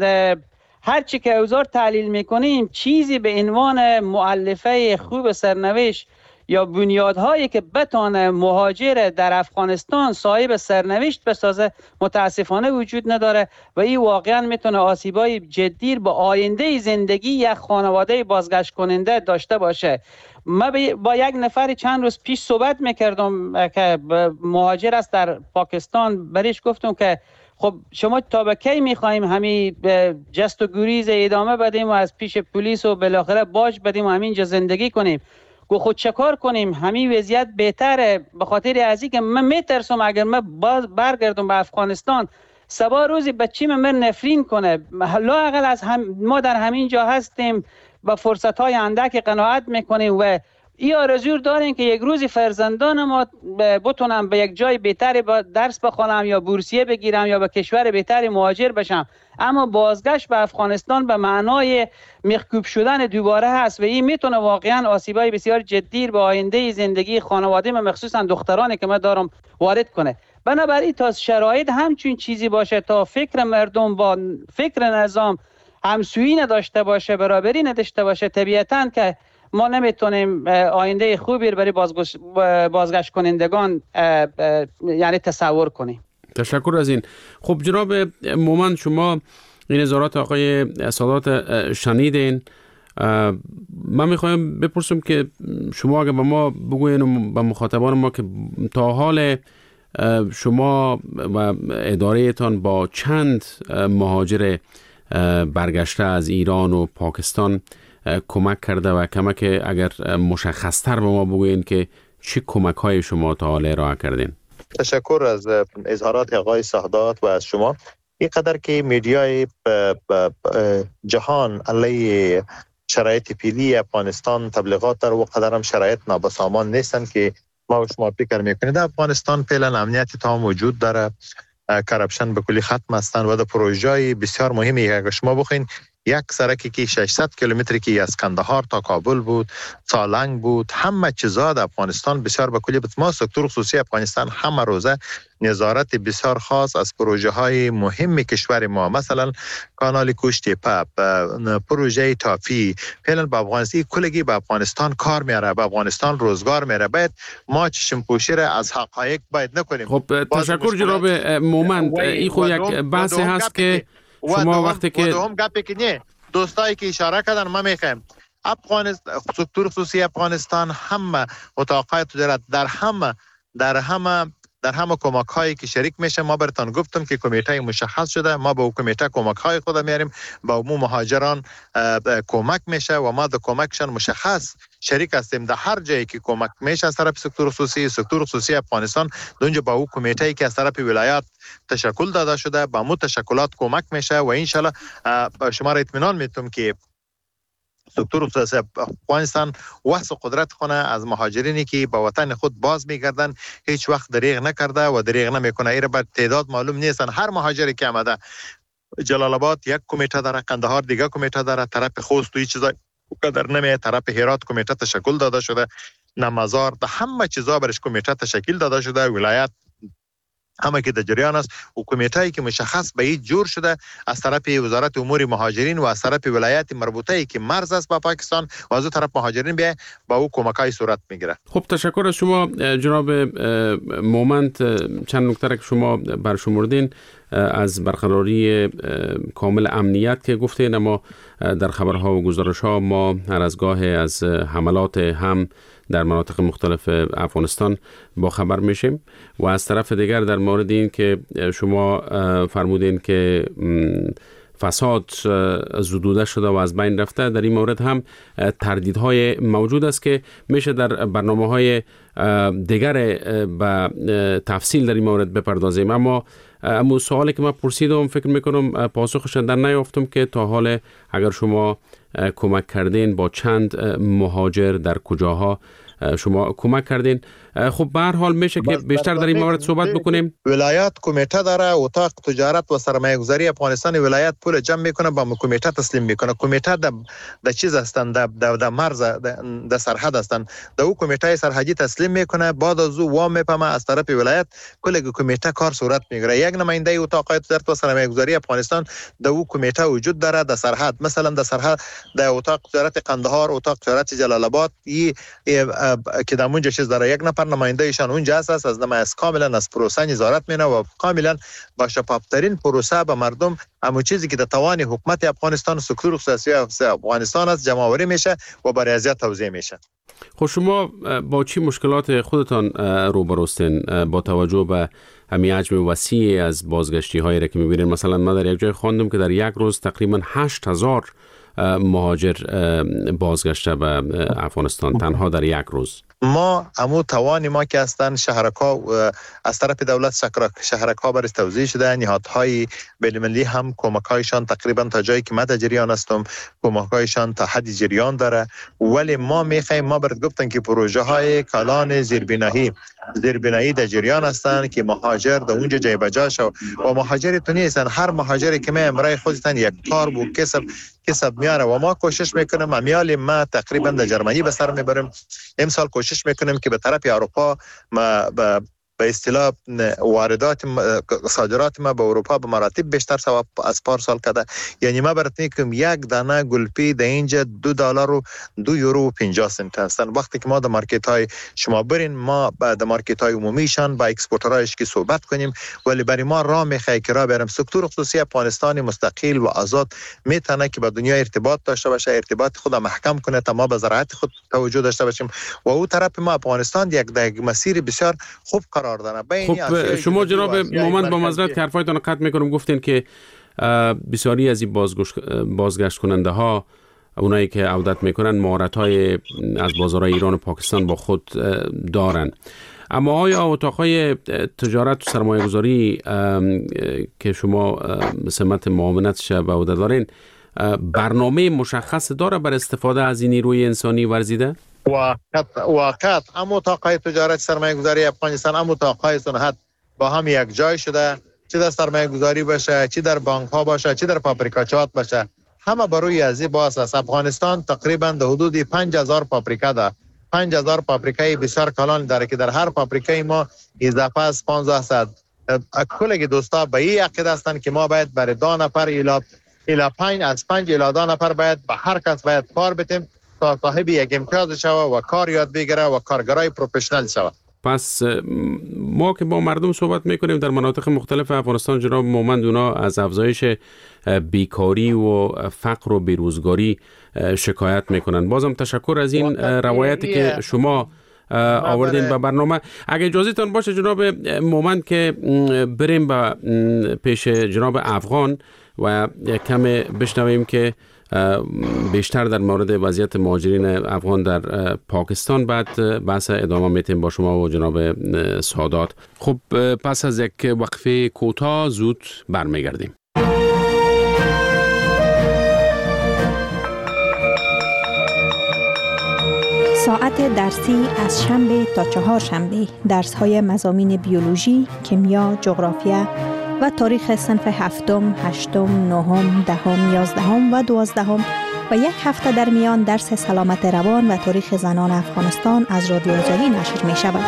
E: هر چی که اوزار تحلیل میکنیم چیزی به عنوان مؤلفه خوب سرنوشت یا بنیادهایی که بتونه مهاجر در افغانستان صاحب سرنوشت بسازه متاسفانه وجود نداره و این واقعا میتونه آسیبای جدی با آینده زندگی یک خانواده بازگشت کننده داشته باشه. من با یک نفر چند روز پیش صحبت میکردم که مهاجر است در پاکستان، بهش گفتم که خب شما تا به کی میخوایم همین جست و گریز ادامه بدیم و از پیش پلیس و بالاخره باج بدیم و همینجا زندگی کنیم؟ خود چکار کنیم؟ همین وضعیت بهتره، به خاطر از اینکه من میترسم اگر من برگردم به افغانستان سبا روزی بچیم من نفرین کنه. لااقل از ما در همین جا هستیم با فرصت‌های اندک قناعت میکنیم و این آرزو داریم که یک روزی فرزندان ما بتونم به یک جای بهتری درس بخوانم یا بورسیه بگیرم یا به کشور بهتری مهاجر بشم، اما بازگشت به افغانستان به معنای میخکوب شدن دوباره هست و این میتونه واقعا آسیبای بسیار جدی به آینده زندگی خانواده من مخصوصا دخترانی که من دارم وارد کنه. بنابراین تا شرایط همچین چیزی باشه، تا فکر مردم با فکر نظام همسویی نداشته باشه، برابری نداشته باشه، طبیعتاً که ما نمیتونیم آینده خوبی برای بازگشت کنندگان یعنی تصور کنیم.
C: تشکر از این. خب جناب مومند، شما این نظارات آقای سادات شنیدین. من میخوایم بپرسم که شما اگر به ما بگوین به مخاطبان ما که تا حال شما و اداره تان با چند مهاجر برگشته از ایران و پاکستان کمک کرده و کمک اگر مشخصتر به ما بگوین که چه کمک های شما تا حالا ارائه کردین؟
F: تشکر از اظهارات آقای سادات و از شما. این قدر که میدیای جهان علیه شرایط فعلی افغانستان تبلیغات در و قدر هم شرایط نابسامان نیستن که ما و شما فکر میکنید. افغانستان فعلا امنیت تام وجود داره، کرپشن به کلی ختم هستن و در پروژه‌ای بسیار مهمی که شما بخواین یک سرکی که 600 کیلومتری که از کندهار تا کابل بود، سالنگ بود، همه چیزا در افغانستان بسیار به کلی بود. ما سکتور خصوصی افغانستان همه روزه نظارت بسیار خاص از پروژه های مهم کشور ما، مثلا کانال کوشتیپه، پروژه تافی، فعلا به افغانستان کلگی به افغانستان کار میاره، به افغانستان روزگار میاره. باید ما چشم پوشی را از حقایق باید نکنیم.
C: خب تشکر جناب مومند. این خود یک بحثی هست که شما وقتی که
F: هم گپی که نه دوستایی که اشاره کردن ما میخوایم افغانستان سکتور خصوصی افغانستان همه متوقعات دارد در همه کمک هایی که شریک میشه. ما براتون گفتم که کمیته مشخص شده، ما به کمیته کمک های خود میاریم، با عموم مهاجران کمک میشه و ما در کمکشان مشخص شریک هستیم. در هر جایی که کمک میشه از طرف سکتور خصوصی افغانستان دونجا با او کمیته که از طرف ولایات تشکل داده شده با مو تشکلات کمک میشه و ان شاء الله شما را اطمینان میتونم که سکتور خصوصی افغانستان واسه قدرت خونه از مهاجرینی که به وطن خود باز میگردن هیچ وقت دریغ نکرده و دریغ نمیکنه. ایره بر تعداد معلوم نیستن. هر مهاجری که آمده جلال آباد یک کمیته داره، قندهار دیگه کمیته داره، طرف خوست و هیچ چیزا قدر نمیه، طرف هرات کمیته تشکل داده شده، نمازار ده همه چیزا برش کمیته تشکیل داده شده، ولایت همه که در جریان است و کمیته‌ای که مشخص به این جور شده از طرف وزارت امور مهاجرین و از طرف ولایت مربوطه که مرز است با پاکستان و از طرف مهاجرین به با او کمک‌های صورت میگیره.
C: خب تشکر از شما جناب مومند. چند نکته که شما برشمردین از برقراری کامل امنیت که گفتین، اما در خبرها و گزارش‌ها ما هر از گاه از حملات هم در مناطق مختلف افغانستان با خبر میشیم و از طرف دیگر در مورد این که شما فرمودین که فساد زدوده شده و از بین رفته، در این مورد هم تردیدهای موجود است که میشه در برنامه‌های دیگر به تفصیل در این مورد بپردازیم. اما سوالی که من پرسیدم فکر میکنم پاسخش در نیافتم که تا حال اگر شما کمک کردین با چند مهاجر در کجاها شما کمک کردین. خب به هر حال میشه که بیشتر در این مورد صحبت بکنیم.
F: ولایت کمیته داره، اتاق تجارت و سرمایه گذاری افغانستان ولایت پول جمع میکنه با کمیته تسلیم میکنه. کمیته د چیز هستند، د مرز د سرحد هستند، د او کمیته سرحدی تسلیم میکنه. بعد از او وام میپمه از طرف ولایت کل کمیته کار صورت میگیره. یک نماینده اتاق تجارت و سرمایه گذاری افغانستان د او کمیته وجود داره در سرحد، مثلا در سرحد د اتاق تجارت قندهار، اتاق تجارت جلال آباد که در اونجا چیز داره، یک نفر نماینده ایشان اونجا هست، از نمایش کاملا از پروسه نظارت مینه و کاملا با شفاف‌ترین پروسه به مردم همون چیزی که در توان حکومت افغانستان و سکتور خصوصی افغانستان است جمع‌آوری میشه و برای ریاضت توزیع میشه.
C: خب شما با چی مشکلات خودتان روبروستین با توجه به همین حجم وسیع از بازگشتی هایی را که میبینید؟ مثلا من در یک جای خواندم که در یک روز تقریبا 8000 مهاجر بازگشته به افغانستان تنها در یک روز.
F: ما همو توانی ما که هستند شهرک‌ها از طرف دولت شهرک‌ها برای توزیع شده، نهادهای بین‌المللی هم کمک‌هایشان تقریبا تا جایی که من در جریان هستم کمک‌هایشان تا حدی جریان داره، ولی ما می‌خوایم، ما برات گفتن که پروژه‌های کالان زیربنایی در جریان هستند که مهاجر در اونجا جای بجا شو و مهاجری تو نیستن. هر مهاجری که می امرای خودتان یک کار و کسب میاره و ما کوشش میکنیم. امیال ما تقریبا در جرمنی به سر میبریم، امسال کوشش میکنیم که به طرف اروپا ما به اصطلاح واردات صادرات ما به اروپا به مراتب بیشتر ثواب از پارسال کرده. یعنی ما برات میگم یک دانه گلپی در اینجا $2 و €2.50 هستن. وقتی که ما در مارکت های شما برین، ما در مارکت های عمومیشان با اکسپورترایش که صحبت کنیم، ولی برای ما راه میخوای که راه بریم. سکتور خصوصی افغانستان مستقل و آزاد میتونه که با دنیا ارتباط داشته باشه، ارتباط خود محکم کنه تا ما به زراعت خود توجه داشته باشیم و او طرف ما افغانستان یک مسیر بسیار خوب قرار داره.
C: خب شما جناب مومند با معذرت که حرفایتان قطع میکنم، گفتین که بسیاری از این بازگشت کننده ها، اونایی که عودت میکنن، مهارت‌های از بازارهای ایران و پاکستان با خود دارن، اما آیا اتاقهای تجارت و سرمایه گذاری که شما سمت معاونتش به عهده دارین برنامه مشخص داره بر استفاده از این نیروی انسانی ورزیده؟
F: واقعا اما اتاقهای تجارت سرمایه گذاری افغانستان اما اتاقهای صنعت با هم یک جای شده، چه در سرمایه گذاری باشه، چه در بانک ها باشه، چه در پاپریکاچات باشه، همه بروی ازی باز است. افغانستان تقریبا در حدود 5000 پاپریکا داره. 5000 پاپریکای بسیار کلان داره که در هر پاپریکای ما اضافه از 1500 کلگی دوستا به این عقیده هستند که ما باید برای 2 نفر الی 5 از 5 الی 10 نفر باید به هر کس باید کار بدیم تا صاحب یک امتیاز شوه و کار یاد بگیره و کارگرای پروفشنال شوه.
C: پس ما که با مردم صحبت میکنیم در مناطق مختلف افغانستان، جناب مومند، اونا از افزایش بیکاری و فقر و بیروزگاری شکایت میکنن. بازم تشکر از این روایتی که شما آوردین به برنامه. اگه اجازه تان باشه جناب مومند که بریم به پیش جناب افغان و کم بشنویم که بیشتر در مورد وضعیت مهاجرین افغان در پاکستان بعد بحث ادامه میتیم با شما و جناب سادات. خب پس از یک وقفه کوتاه زود برمیگردیم.
G: ساعت درسی از شنبه تا چهارشنبه درس‌های مضامین بیولوژی، کیمیا، جغرافیا و تاریخ صنف هفتم، هشتم، نهم، دهم، یازدهم و دوازدهم و یک هفته در میان درس سلامت روان و تاریخ زنان افغانستان از رادیو آزادی نشر می شود.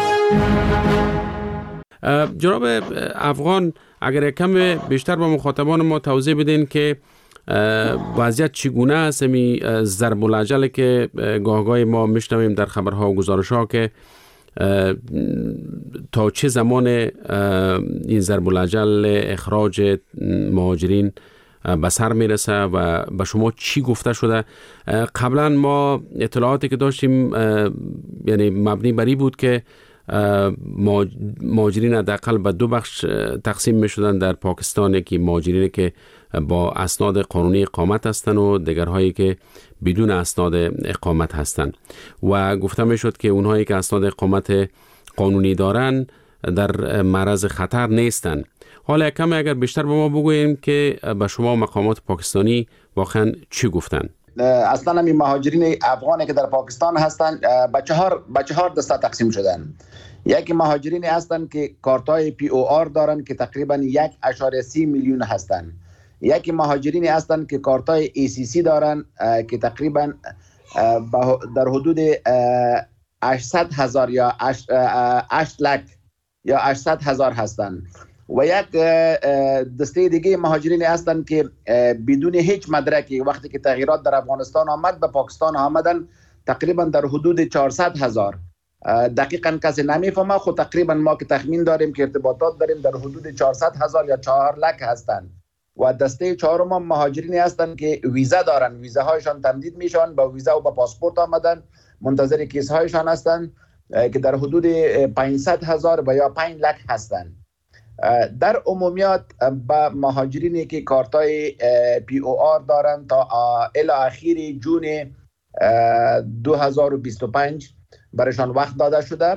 C: جناب افغان، اگر کم بیشتر با مخاطبان ما توضیح بدین که وضعیت چگونه است، می ضرب العجل که گاهگاه ما میشنویم در خبرها و گزارش‌ها که تا چه زمان این ضرب الاجل اخراج مهاجرین به سر میرسه و به شما چی گفته شده؟ قبلا ما اطلاعاتی که داشتیم یعنی مبنی بر این بود که مهاجرین حداقل به دو بخش تقسیم می شدن در پاکستان، یکی مهاجرین که با اسناد قانونی اقامت هستند و دیگرهایی که بدون اسناد اقامت هستند و گفته می شد که اونهایی که اسناد اقامت قانونی دارن در معرض خطر نیستند. حالا کمی اگر بیشتر به ما بگوییم که به شما مقامات پاکستانی واقعا چی گفتن؟
D: اصلا همین مهاجرین افغانی که در پاکستان هستند به چهار دسته تقسیم شدن. یکی مهاجرین هستند که کارتای POR دارن که تقریبا 1.3 میلیون هستند. یکی مهاجرین هستند که کارتای ACC دارن که تقریبا در حدود 800,000 یا 8 لک یا 800,000 هستند. و یک دسته دیگه مهاجرین هستند که بدون هیچ مدرکی وقتی که تغییرات در افغانستان آمد به پاکستان آمدن، تقریبا در حدود 400,000. دقیقاً کسی نمیفهمه، خود تقریبا ما که تخمین داریم که ارتباطات داریم در حدود 400,000 یا 4 لک هستند. و دسته چهارم مهاجرین هستند که ویزا دارن، ویزاهایشان تمدید میشن، با ویزا و با پاسپورت آمدن، منتظر کیس هایشان هستند که در حدود 500,000 و یا 5 لک هستند. در عمومیات با مهاجرینی که کارتای POR دارن تا الی اخیر جون 2025 برشان وقت داده شده.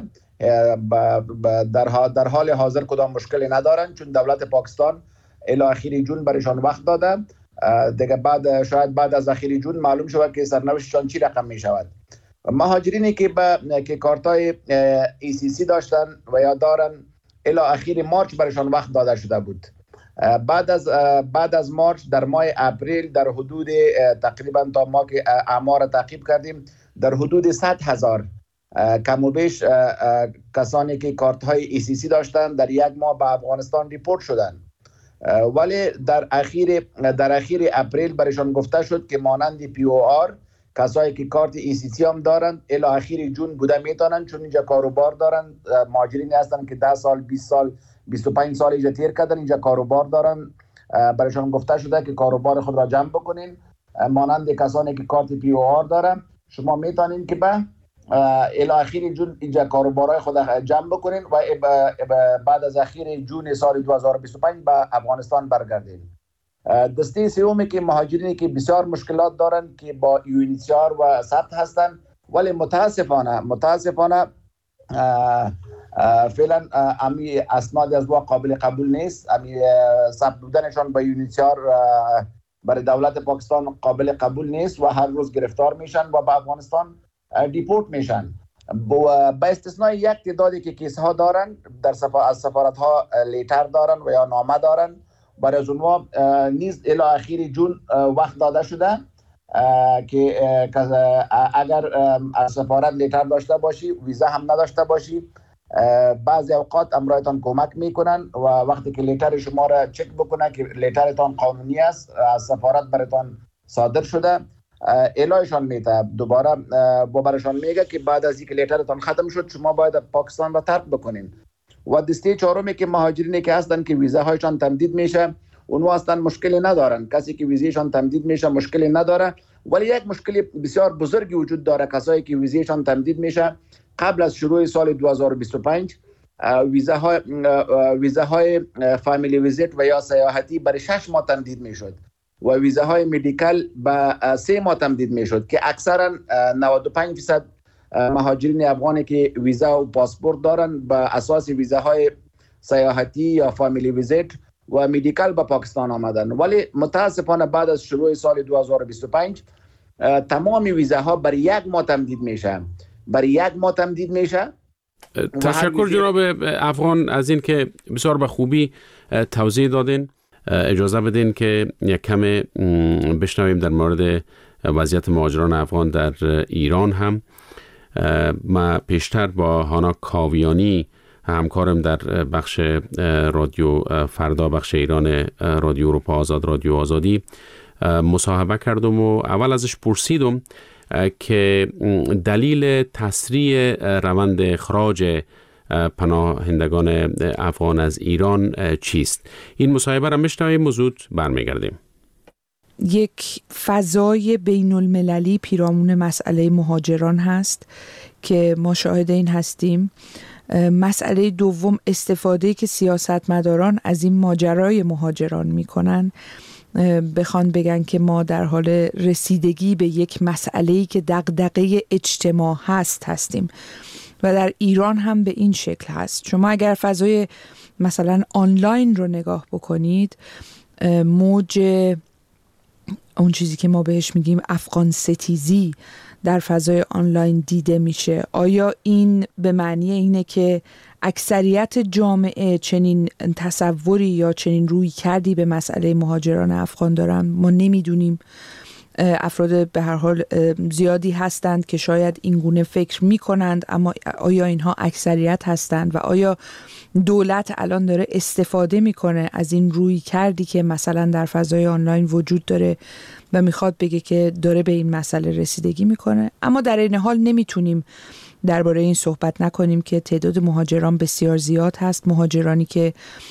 D: در حال حاضر کدام مشکلی ندارن چون دولت پاکستان الی اخیر جون برشان وقت داده. دیگه شاید بعد از اخیر جون معلوم شود که سرنوشتشان چی رقم می شود. مهاجرینی که کارتای ACC داشتن و یا دارن الی اخیر مارچ برشان وقت داده شده بود. بعد از مارچ در ماه اپریل در حدود تقریبا تا ما که اعمار تعقیب کردیم در حدود 100,000 کم و بیش کسانی که کارت های ACC داشتن در یک ماه به افغانستان ریپورت شدن. ولی در اخیر اپریل برشان گفته شد که مانند POR کسایی که کارت ACC هم دارن الی اخیر جون بوده میتونن، چون اینجا کاروبار دارن. مهاجرین هستن که 10 سال 20 سال 25 سال اینجا تیر کردن، اینجا کاروبار دارن. برایشان گفته شده که کاروبار خود را جمع بکنین. مانند کسانی که کارت POR دارن شما میتونین که به الی اخیر جون اینجا کاروبارای خود جمع بکنین و بعد از اخیر جون سال 2025 به افغانستان برگردین. دسته سومی که مهاجرینی که بسیار مشکلات دارن که با UNHCR و ثبت هستن، ولی متاسفانه فعلا امی اسناد از با قابل قبول نیست. امی ثبت بودنشان با UNHCR برای دولت پاکستان قابل قبول نیست و هر روز گرفتار میشن و به افغانستان دیپورت میشن. با استثنای یک تعدادی که کیس ها دارن از سفارت ها لیتر دارن و یا نامه دارن، برای از اونها نیز الی اخیر جون وقت داده شده که اگر از سفارت لیتر داشته باشی، ویزا هم نداشته باشی، بعضی اوقات امرایتان کمک میکنن و وقتی که لیتر شما را چک بکنه که لیترتان قانونی است، از سفارت براتان صادر شده، الایشان میده دوباره با برشان میگه که بعد از اینکه لیترتان ختم شد شما باید پاکستان را ترک بکنین. و دسته چهارمی که مهاجرینی که هستن که ویزاهایشان تمدید میشه، اونها اصلا مشکلی ندارن. کسی که ویزایشان تمدید میشه مشکلی نداره. ولی یک مشکلی بسیار بزرگی وجود داره. کسایی که ویزایشان تمدید میشه قبل از شروع سال 2025 ویزاهای فامیلی ویزیت و یا سیاحتی برای 6 ماه تمدید میشد و ویزاهای مدیکال به 3 ماه تمدید میشد که اکثرا 95% مهاجرین افغانی که ویزا و پاسپورت دارن به اساس ویزاهای سیاحتی یا فامیلی ویزیت و مدیکال به پاکستان آمدن. ولی متاسفانه بعد از شروع سال 2025 تمام ویزاها برای 1 ماه تمدید میشه.
C: تشکر جناب افغان از این که بسیار به خوبی توضیح دادین. اجازه بدین که یک کم بشنویم در مورد وضعیت مهاجران افغان در ایران هم. ما پیشتر با هانا کاویانی همکارم در بخش رادیو فردا، بخش ایران رادیو اروپا آزاد، رادیو آزادی مصاحبه کردم و اول ازش پرسیدم که دلیل تسریع روند اخراج پناهندگان افغان از ایران چیست؟ این مصاحبه را میشنویم، موضوع برمیگردیم.
H: یک فضای بین المللی پیرامون مسئله مهاجران هست که ما شاهد این هستیم. مسئله دوم، استفاده که سیاستمداران از این ماجرای مهاجران میکنن، بخوان بگن که ما در حال رسیدگی به یک مسئله‌ای که دغدغه اجتماع هستیم و در ایران هم به این شکل هست. شما اگر فضای مثلا آنلاین رو نگاه بکنید، موج اون چیزی که ما بهش میگیم افغان ستیزی در فضای آنلاین دیده میشه. آیا این به معنی اینه که اکثریت جامعه چنین تصوری یا چنین روی کردی به مسئله مهاجران افغان دارن؟ ما نمیدونیم. افراد به هر حال زیادی هستند که شاید این گونه فکر میکنند، اما آیا اینها اکثریت هستند و آیا دولت الان داره استفاده میکنه از این روی کردی که مثلا در فضای آنلاین وجود داره و میخواد بگه که داره به این مسئله رسیدگی میکنه؟ اما در این حال نمیتونیم درباره این صحبت نکنیم که تعداد مهاجران بسیار زیاد هست، مهاجرانی که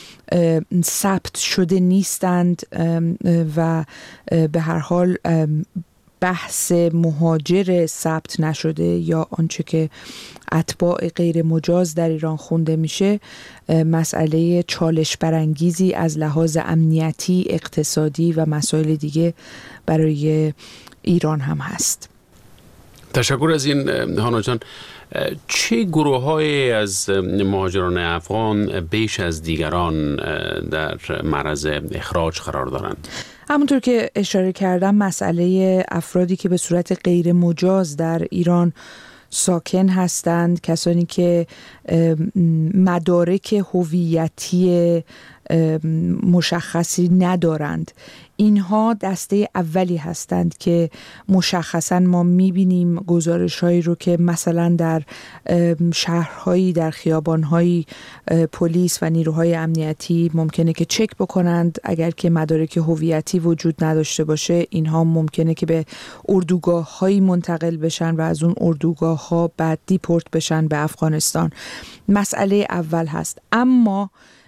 H: ثبت شده نیستند و به هر حال بحث مهاجر ثبت نشده یا آنچه که اتباع غیر مجاز در ایران خونده میشه مسئله چالش برانگیزی از لحاظ امنیتی، اقتصادی و مسائل دیگه برای ایران هم هست.
C: تشکر از این هانا جان. چه گروه‌های از مهاجران افغان بیش از دیگران در معرض اخراج قرار دارند؟
H: همونطور که اشاره کردم، مسئله افرادی که به صورت غیر مجاز در ایران ساکن هستند، کسانی که مدارک هویتی مشخصی ندارند، اینها دسته اولی هستند که مشخصاً ما میبینیم گزارش‌هایی رو که مثلا در شهرهایی، در خیابان‌هایی پلیس و نیروهای امنیتی ممکنه که چک بکنند. اگر که مدارک هویتی وجود نداشته باشه، اینها ممکنه که به اردوگاه‌هایی منتقل بشن و از اون اردوگاه‌ها بعد دیپورت بشن به افغانستان. مسئله اول هست. اما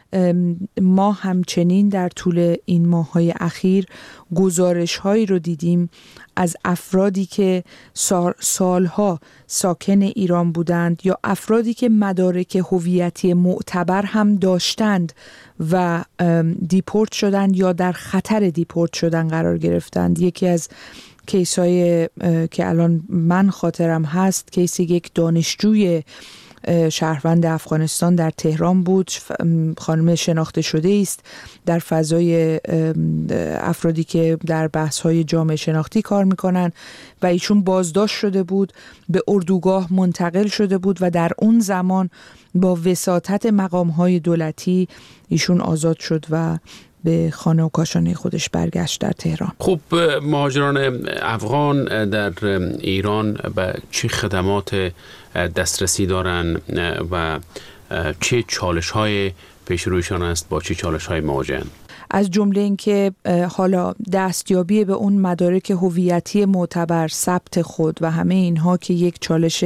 H: ما همچنین در طول این ماه‌های اخیر گزارش‌هایی رو دیدیم از افرادی که سالها ساکن ایران بودند یا افرادی که مدارک هویتی معتبر هم داشتند و دیپورت شدند یا در خطر دیپورت شدن قرار گرفتند. یکی از کیس‌های که الان من خاطرم هست، کیس یک دانشجوی شهروند افغانستان در تهران بود. خانم شناخته شده است در فضای افرادی که در بحث‌های جامعه شناختی کار می‌کنند و ایشون بازداشت شده بود، به اردوگاه منتقل شده بود و در اون زمان با وساطت مقام‌های دولتی ایشون آزاد شد و به خانه و کاشانه خودش برگشت در تهران.
C: خب مهاجران افغان در ایران به چه خدمات دسترسی دارن و چه چالش‌های پیش رویشان است، با چه چالش‌های مواجه‌اند؟
H: از جمله اینکه حالا دستیابی به اون مدارک هویتی معتبر، ثبت خود و همه اینها که یک چالش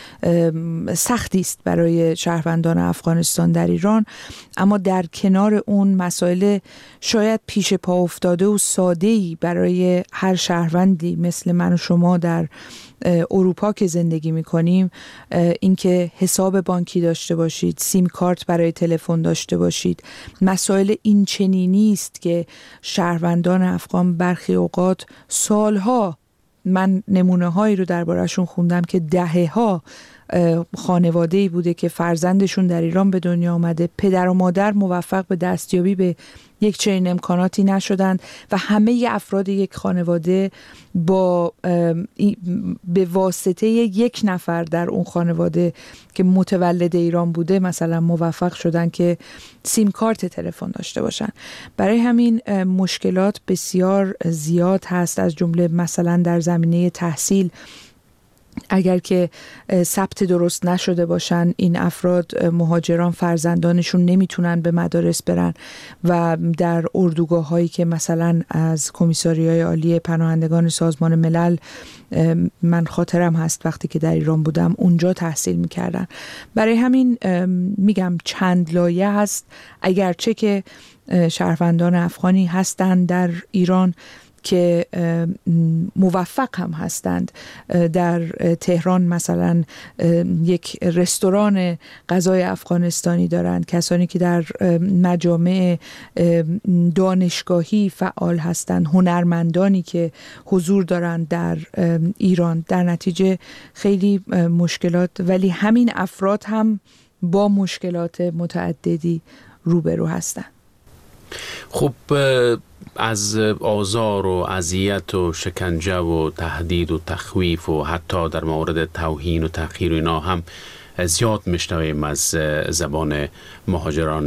H: سختی است برای شهروندان افغانستان در ایران، اما در کنار اون مسائل شاید پیش پا افتاده و ساده‌ای برای هر شهروندی مثل من و شما در اروپا که زندگی می‌کنیم، اینکه حساب بانکی داشته باشید، سیم کارت برای تلفن داشته باشید. مسائل این چنینی است که شهروندان افغان برخی اوقات سالها، من نمونه هایی رو درباره‌شون خوندم که دهه‌ها خانواده‌ای بوده که فرزندشون در ایران به دنیا آمده، پدر و مادر موفق به دستیابی به یک چنین امکاناتی نشدند و همه افراد یک خانواده به واسطه یک نفر در اون خانواده که متولد ایران بوده مثلا موفق شدن که سیم کارت تلفن داشته باشن. برای همین مشکلات بسیار زیاد هست، از جمله مثلا در زمینه تحصیل اگر که ثبت درست نشده باشن این افراد مهاجران فرزندانشون نمیتونن به مدارس برن و در اردوگاه هایی که مثلا از کمیساریای عالی پناهندگان سازمان ملل من خاطرم هست وقتی که در ایران بودم اونجا تحصیل میکردن. برای همین میگم چند لایه هست، اگرچه که شهروندان افغانی هستند در ایران که موفق هم هستند. در تهران مثلا یک رستوران غذای افغانستانی دارند، کسانی که در مجامع دانشگاهی فعال هستند، هنرمندانی که حضور دارند در ایران. در نتیجه خیلی مشکلات، ولی همین افراد هم با مشکلات متعددی روبرو هستند.
C: خب از آزار و اذیت و شکنجه و تهدید و تخویف و حتی در مورد توهین و تحقیر و اینا هم زیاد میشنویم از زبان مهاجران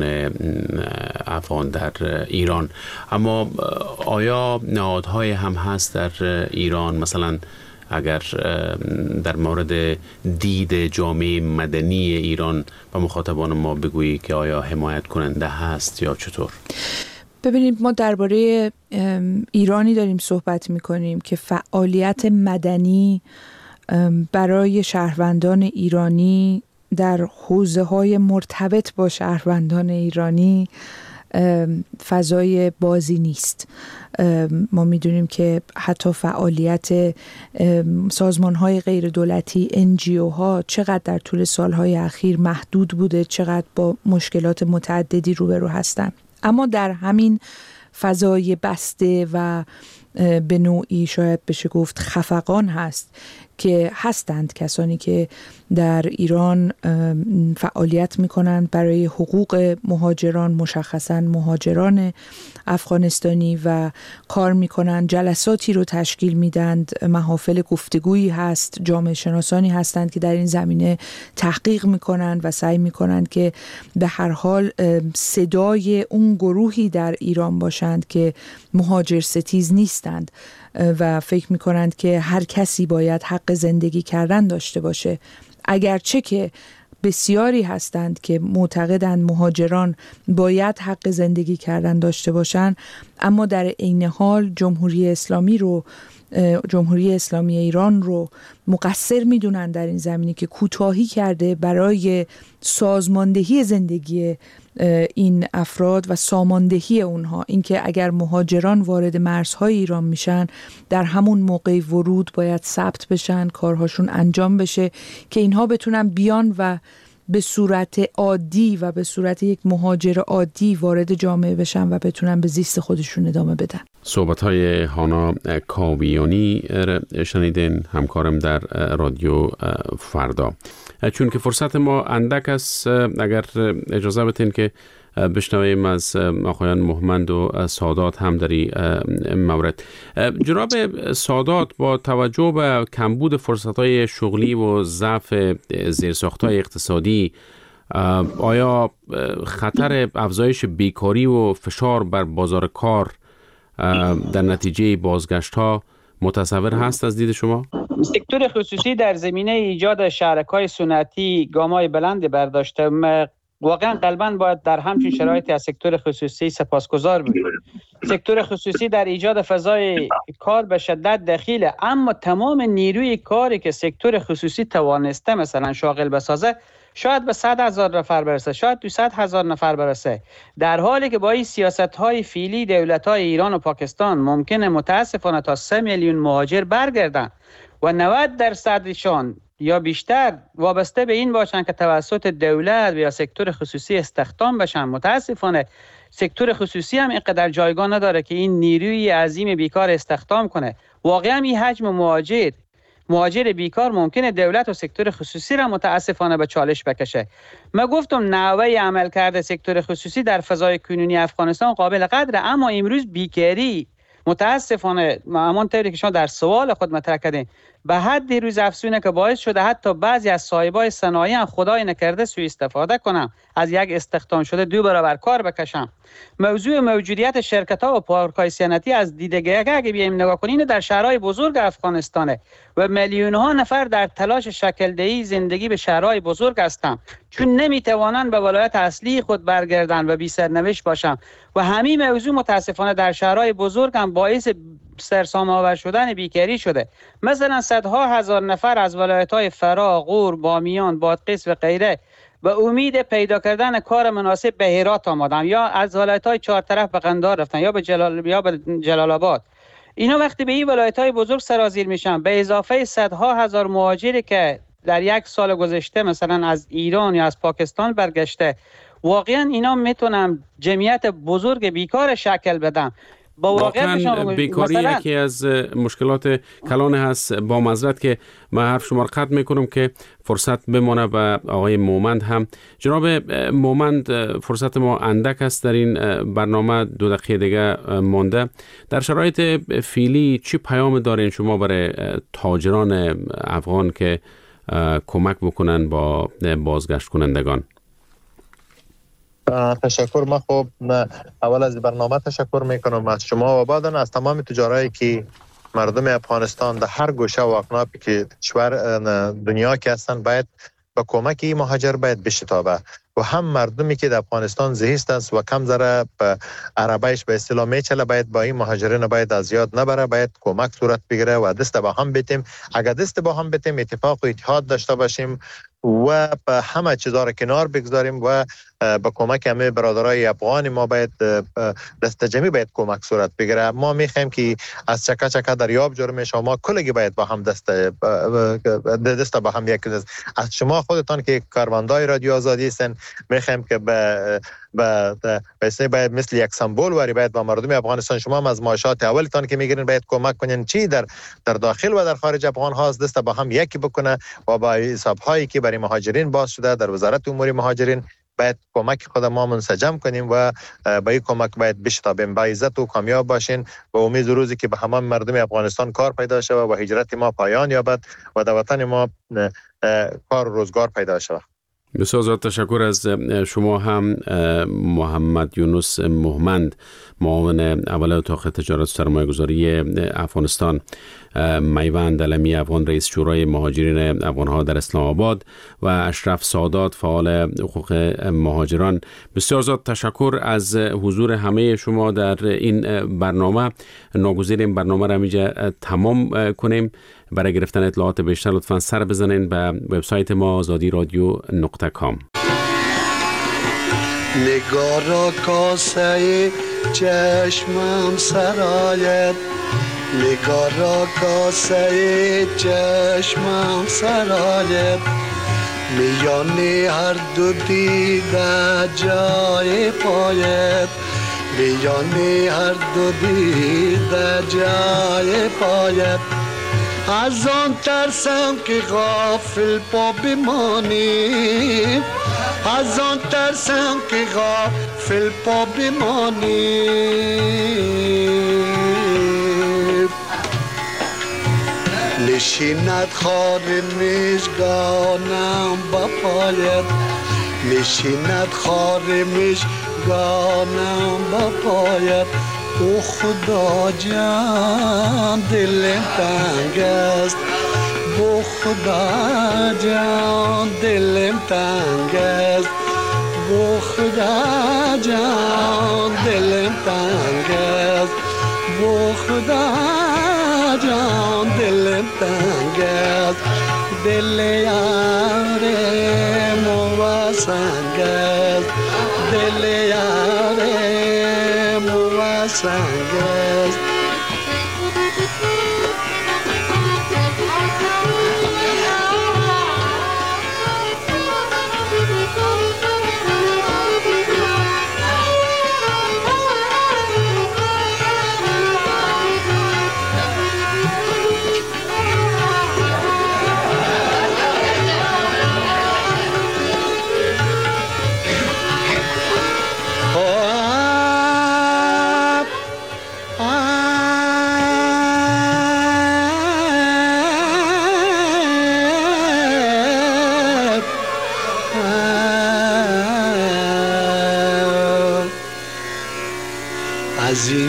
C: افغان در ایران. اما آیا نهادهای هم هست در ایران، مثلا اگر در مورد دید جامعه مدنی ایران به مخاطبان ما بگویی که آیا حمایت کننده هست یا چطور؟
H: ببینید، ما درباره ایرانی داریم صحبت میکنیم که فعالیت مدنی برای شهروندان ایرانی در حوزه‌های مرتبط با شهروندان ایرانی فضای بازی نیست. ما میدونیم که حتی فعالیت سازمان‌های غیر دولتی NGO ها چقدر در طول سالهای اخیر محدود بوده، چقدر با مشکلات متعددی روبرو هستند. اما در همین فضای بسته و به نوعی شاید بشه گفت خفقان هست که هستند کسانی که در ایران فعالیت میکنند برای حقوق مهاجران، مشخصاً مهاجران افغانستانی، و کار میکنند، جلساتی رو تشکیل میدند، محافل گفتگویی هست، جامعه شناسانی هستند که در این زمینه تحقیق میکنند و سعی میکنند که به هر حال صدای اون گروهی در ایران باشند که مهاجر ستیز نیستند و فکر میکنند که هر کسی باید حق زندگی کردن داشته باشه. اگرچه که بسیاری هستند که معتقدند مهاجران باید حق زندگی کردن داشته باشند، اما در عین حال جمهوری اسلامی ایران رو مقصر میدونن در این زمینه که کوتاهی کرده برای سازماندهی زندگی این افراد و ساماندهی اونها. اینکه اگر مهاجران وارد مرزهای ایران میشن، در همون موقع ورود باید ثبت بشن، کارهاشون انجام بشه که اینها بتونن بیان و به صورت عادی و به صورت یک مهاجر عادی وارد جامعه بشن و بتونن به زیست خودشون ادامه بدن.
C: صحبت‌های هانا کاویانی شنیدین، همکارم در رادیو فردا. چون که فرصت ما اندک است، اگر اجازه بدین که بشنویم از آقایان مهمند و سادات هم در این مورد. جناب سادات، با توجه به کمبود فرصت‌های شغلی و ضعف زیرساخت‌های اقتصادی، آیا خطر افزایش بیکاری و فشار بر بازار کار در نتیجه بازگشت‌ها متصور هست از دید شما؟
E: سکتور خصوصی در زمینه ایجاد شهرک‌های سنتی گام‌های بلند برداشته. واقعا قلباً باید در همچین شرایطی از سکتور خصوصی سپاسگزار بودیم. سکتور خصوصی در ایجاد فضای کار به شدت دخیله، اما تمام نیروی کاری که سکتور خصوصی توانسته مثلا شاغل بسازه شاید به 100,000 نفر برسه، شاید 200,000 نفر برسه، در حالی که با این سیاست‌های فعلی دولت‌های ایران و پاکستان ممکنه متاسفانه تا 3 میلیون مهاجر برگردن و 90% یا بیشتر وابسته به این باشن که توسط دولت یا سکتور خصوصی استخدام بشن. متاسفانه سکتور خصوصی هم اینقدر جایگاه نداره که این نیروی عظیم بیکار استخدام کنه. واقعا این حجم مهاجر بیکار ممکنه دولت و سکتور خصوصی را متاسفانه به چالش بکشه. من گفتم نحوه عملکرد سکتور خصوصی در فضای کنونی افغانستان قابل قدره، اما امروز بیکاری متاسفانه همان طوری که شما در سوال خود مطرح کردین به حدی روز افزونه که باعث شده حتی بعضی از صاحبای صنایع خدای نکرده سوء استفاده کنن، از یک استخدام شده 2 برابر کار بکشن. موضوع موجودیت شرکت‌ها و پارک‌های صنعتی از دیدگاه اگه بیایم نگاه کنیم در شهرهای بزرگ افغانستانه و میلیون‌ها نفر در تلاش شکل‌دهی زندگی به شهرهای بزرگ هستند، چون نمی‌توانند به ولایت اصلی خود برگردند و بی سرنوشت باشند و همین موضوع متاسفانه در شهرهای بزرگ هم باعث سرسام آور شدن بیکاری شده. مثلا صدها هزار نفر از ولایت‌های فرا، غور، بامیان، بادغیس و غیره به امید پیدا کردن کار مناسب به هرات آمدن یا از ولایت‌های 4 طرف به قندهار رفتن یا به جلال آباد. اینا وقتی به این ولایت‌های بزرگ سرازیر میشن به اضافه صدها هزار مهاجری که در 1 سال گذشته مثلا از ایران یا از پاکستان برگشته، واقعا اینا میتونن جمعیت بزرگ بیکار شکل بدن.
C: واقعا بیکاری یکی از مشکلات کلان هست. با معذرت که من حرف شما را قطع میکنم که فرصت بمانه به آقای مومند هم. جناب مومند، فرصت ما اندک است در این برنامه، 2 دقیقه دیگه مانده. در شرایط فعلی چی پیام دارین شما برای تاجران افغان که کمک بکنن با بازگشت کنندگان؟
F: تشکر. من خب اول از برنامه تشکر میکنم از شما و بعداً از تمام تجارایی که مردم افغانستان در هر گوشه و اکناپی که دنیا که هستن باید با کمک این مهاجر باید بشتابه و هم مردمی که در افغانستان زیست است و کم ذره عربیش به اصطلاح میچله باید با این مهاجرین باید از یاد نبره، باید کمک صورت بگیره و دست با هم بتیم. اگر دست با هم بتیم اتفاق و اتحاد داشته باشیم و به همه چیزا را کنار بگذاریم و با کمک همه برادرای افغان ما باید دست جمعی باید کمک صورت بگیره. ما میخوایم که از چکه چکه دریاب جور میشه، ما کلگی باید با هم دست با هم یک دست. از شما خودتان که کارمندای رادیو آزادی هستن میخوایم که باید مثل یک سمبل واری باید با مردم افغانستان شما هم از معاشات اولتان که میگیرین باید کمک کنین، چی در داخل و در خارج افغان هاست دست با هم یکی بکنه و با حساب هایی که برای مهاجرین باز شده در وزارت امور مهاجرین باید کمک خود ما منسجم کنیم و با این کمک باید بشتابیم. با عزت و کامیاب باشین و امید روزی که به همه مردم افغانستان کار پیدا شود و هجرت ما پایان یابد و در وطن ما کار و روزگار پیدا شود.
C: بسیار زیاد تشکر از شما هم. محمد یونس مومند، معاون اول اتاق تجارت و سرمایه‌گذاری افغانستان، میوند علمی افغان، رئیس شورای مهاجرین افغان‌ها در اسلام آباد و اشرف سادات، فعال حقوق مهاجران. بسیار زیاد تشکر از حضور همه شما در این برنامه. ناگزیر این برنامه را میجا تمام کنیم. برای گرفتن اطلاعات بیشتر لطفاً سر بزنین به وبسایت ما azadiradyo.com.
I: نگارا کاسه چشمم سرایت، نگارا کاسه چشمم سرایت، میانه هر دو دیده جای پایت، میانه هر دو دیده جای پایت. از آن ترسم که غافل پا بمانی، از آن ترسم که غافل پا بمانی. نشیند خار مژگانم با پایت، نشیند خار مژگانم با پایت. او خدا جان دلم تنگ است، او خدا جان دلم تنگ است، او خدا جان دلم تنگ است، او خدا جان دلم تنگ است. دل یارم و سنگ است، دل یارم و سنگ است.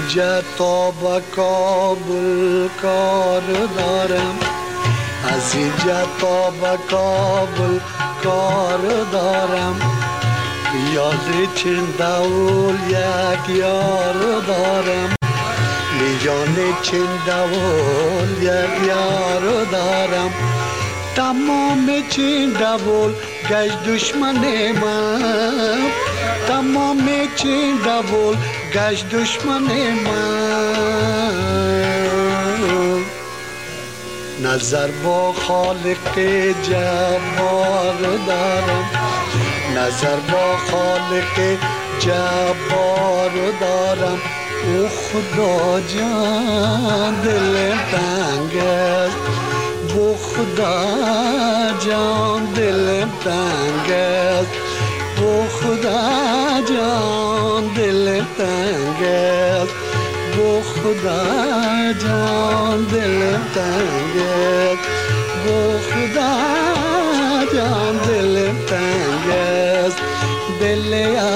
I: اینجا تا به کابل کار دارم، از اینجا تا به کابل کار دارم. یاد چنداول یک یار دارم، میان چنداول یک یار دارم. تمام چنداول گشت دشمن من، تمام چنداول گشت دشمن من. نظر با خالق جبار دارم، نظر با خالق جبار دارم. او خدا جان دلم تنگ است، بو خدا جان دلم تنگ است، بو خدا جان دلم تنگ است، بو خدا جان دلم تنگ است، بو خدا جان دلم تنگ است. دل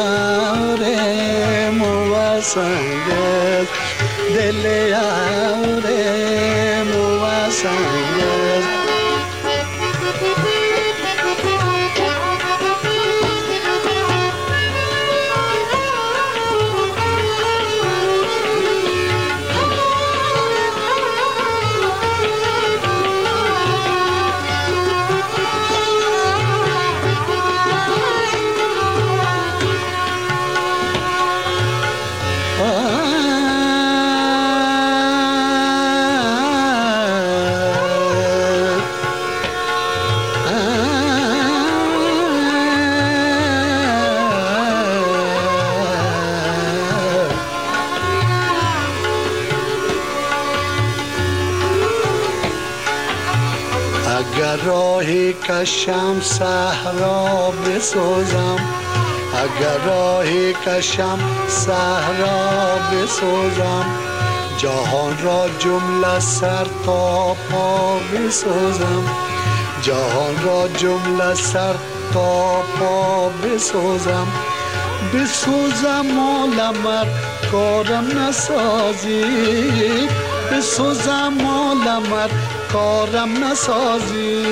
I: یارم و سنگ است، دل یارم و سنگ است. اگر راهی کشم صحرا بسوزم، اگر راهی کشم صحرا بسوزم. جهان را جمله سر تا پا بسوزم، جهان را جمله سر تا پا بسوزم. بسوزم مال مرد کارم نسازی، بسوزم مال مرد کارم نسازی.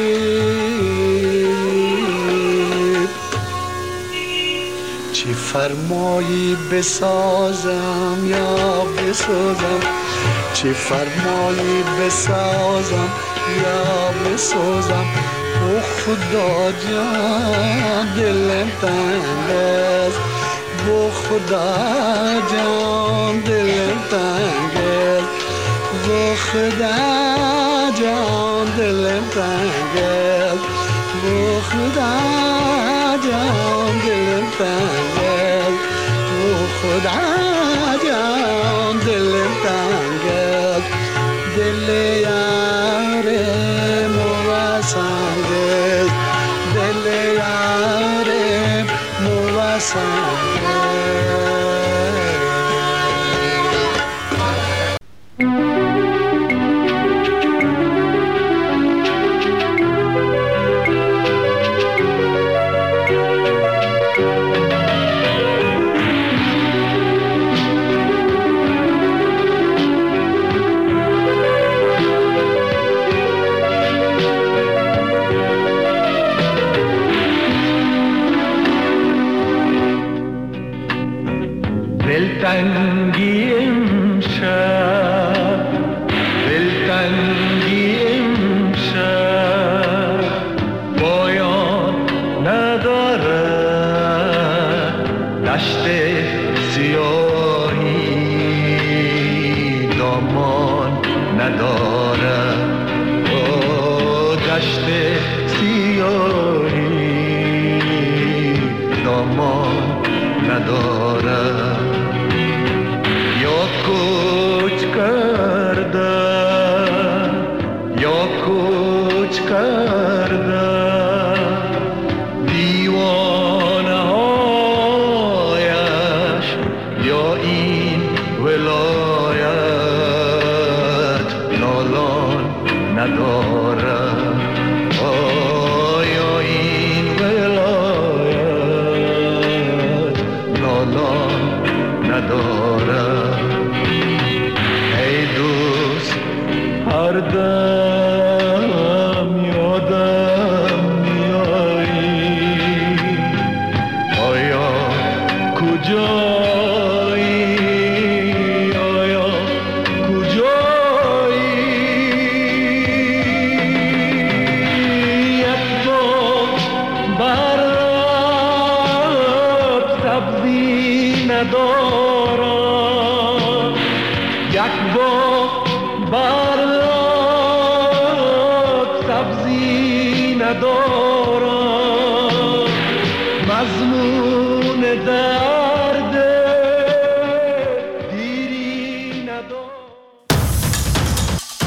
I: چی فرمایی بسازم یا بسازم، چی فرمایی بسازم یا بسازم. او خدا جان دلم تنگ است، او خدا جان دلم تنگ است، او خدا جان دلم تنگ است، او خدا جان دلم تنگ است، او خدا جان دلم تنگ است. دل یارم و سنگ است، دل یارم و سنگ است.
J: دلتنگی امشب، دلتنگی امشب پایان ندارد. دشت سیاهی دامان ندارد، دشت سیاهی دامان ندارد. کوچ کردن یا کوچ کردن دیوانه هایش یا این ولایت نالان ندارد. یا این ولایت نالان ندارد. هر دم یادم میایی آیا کجایی آیا کجایی یک بار برات سبزی ندارم یک بار برات سبزی ندارم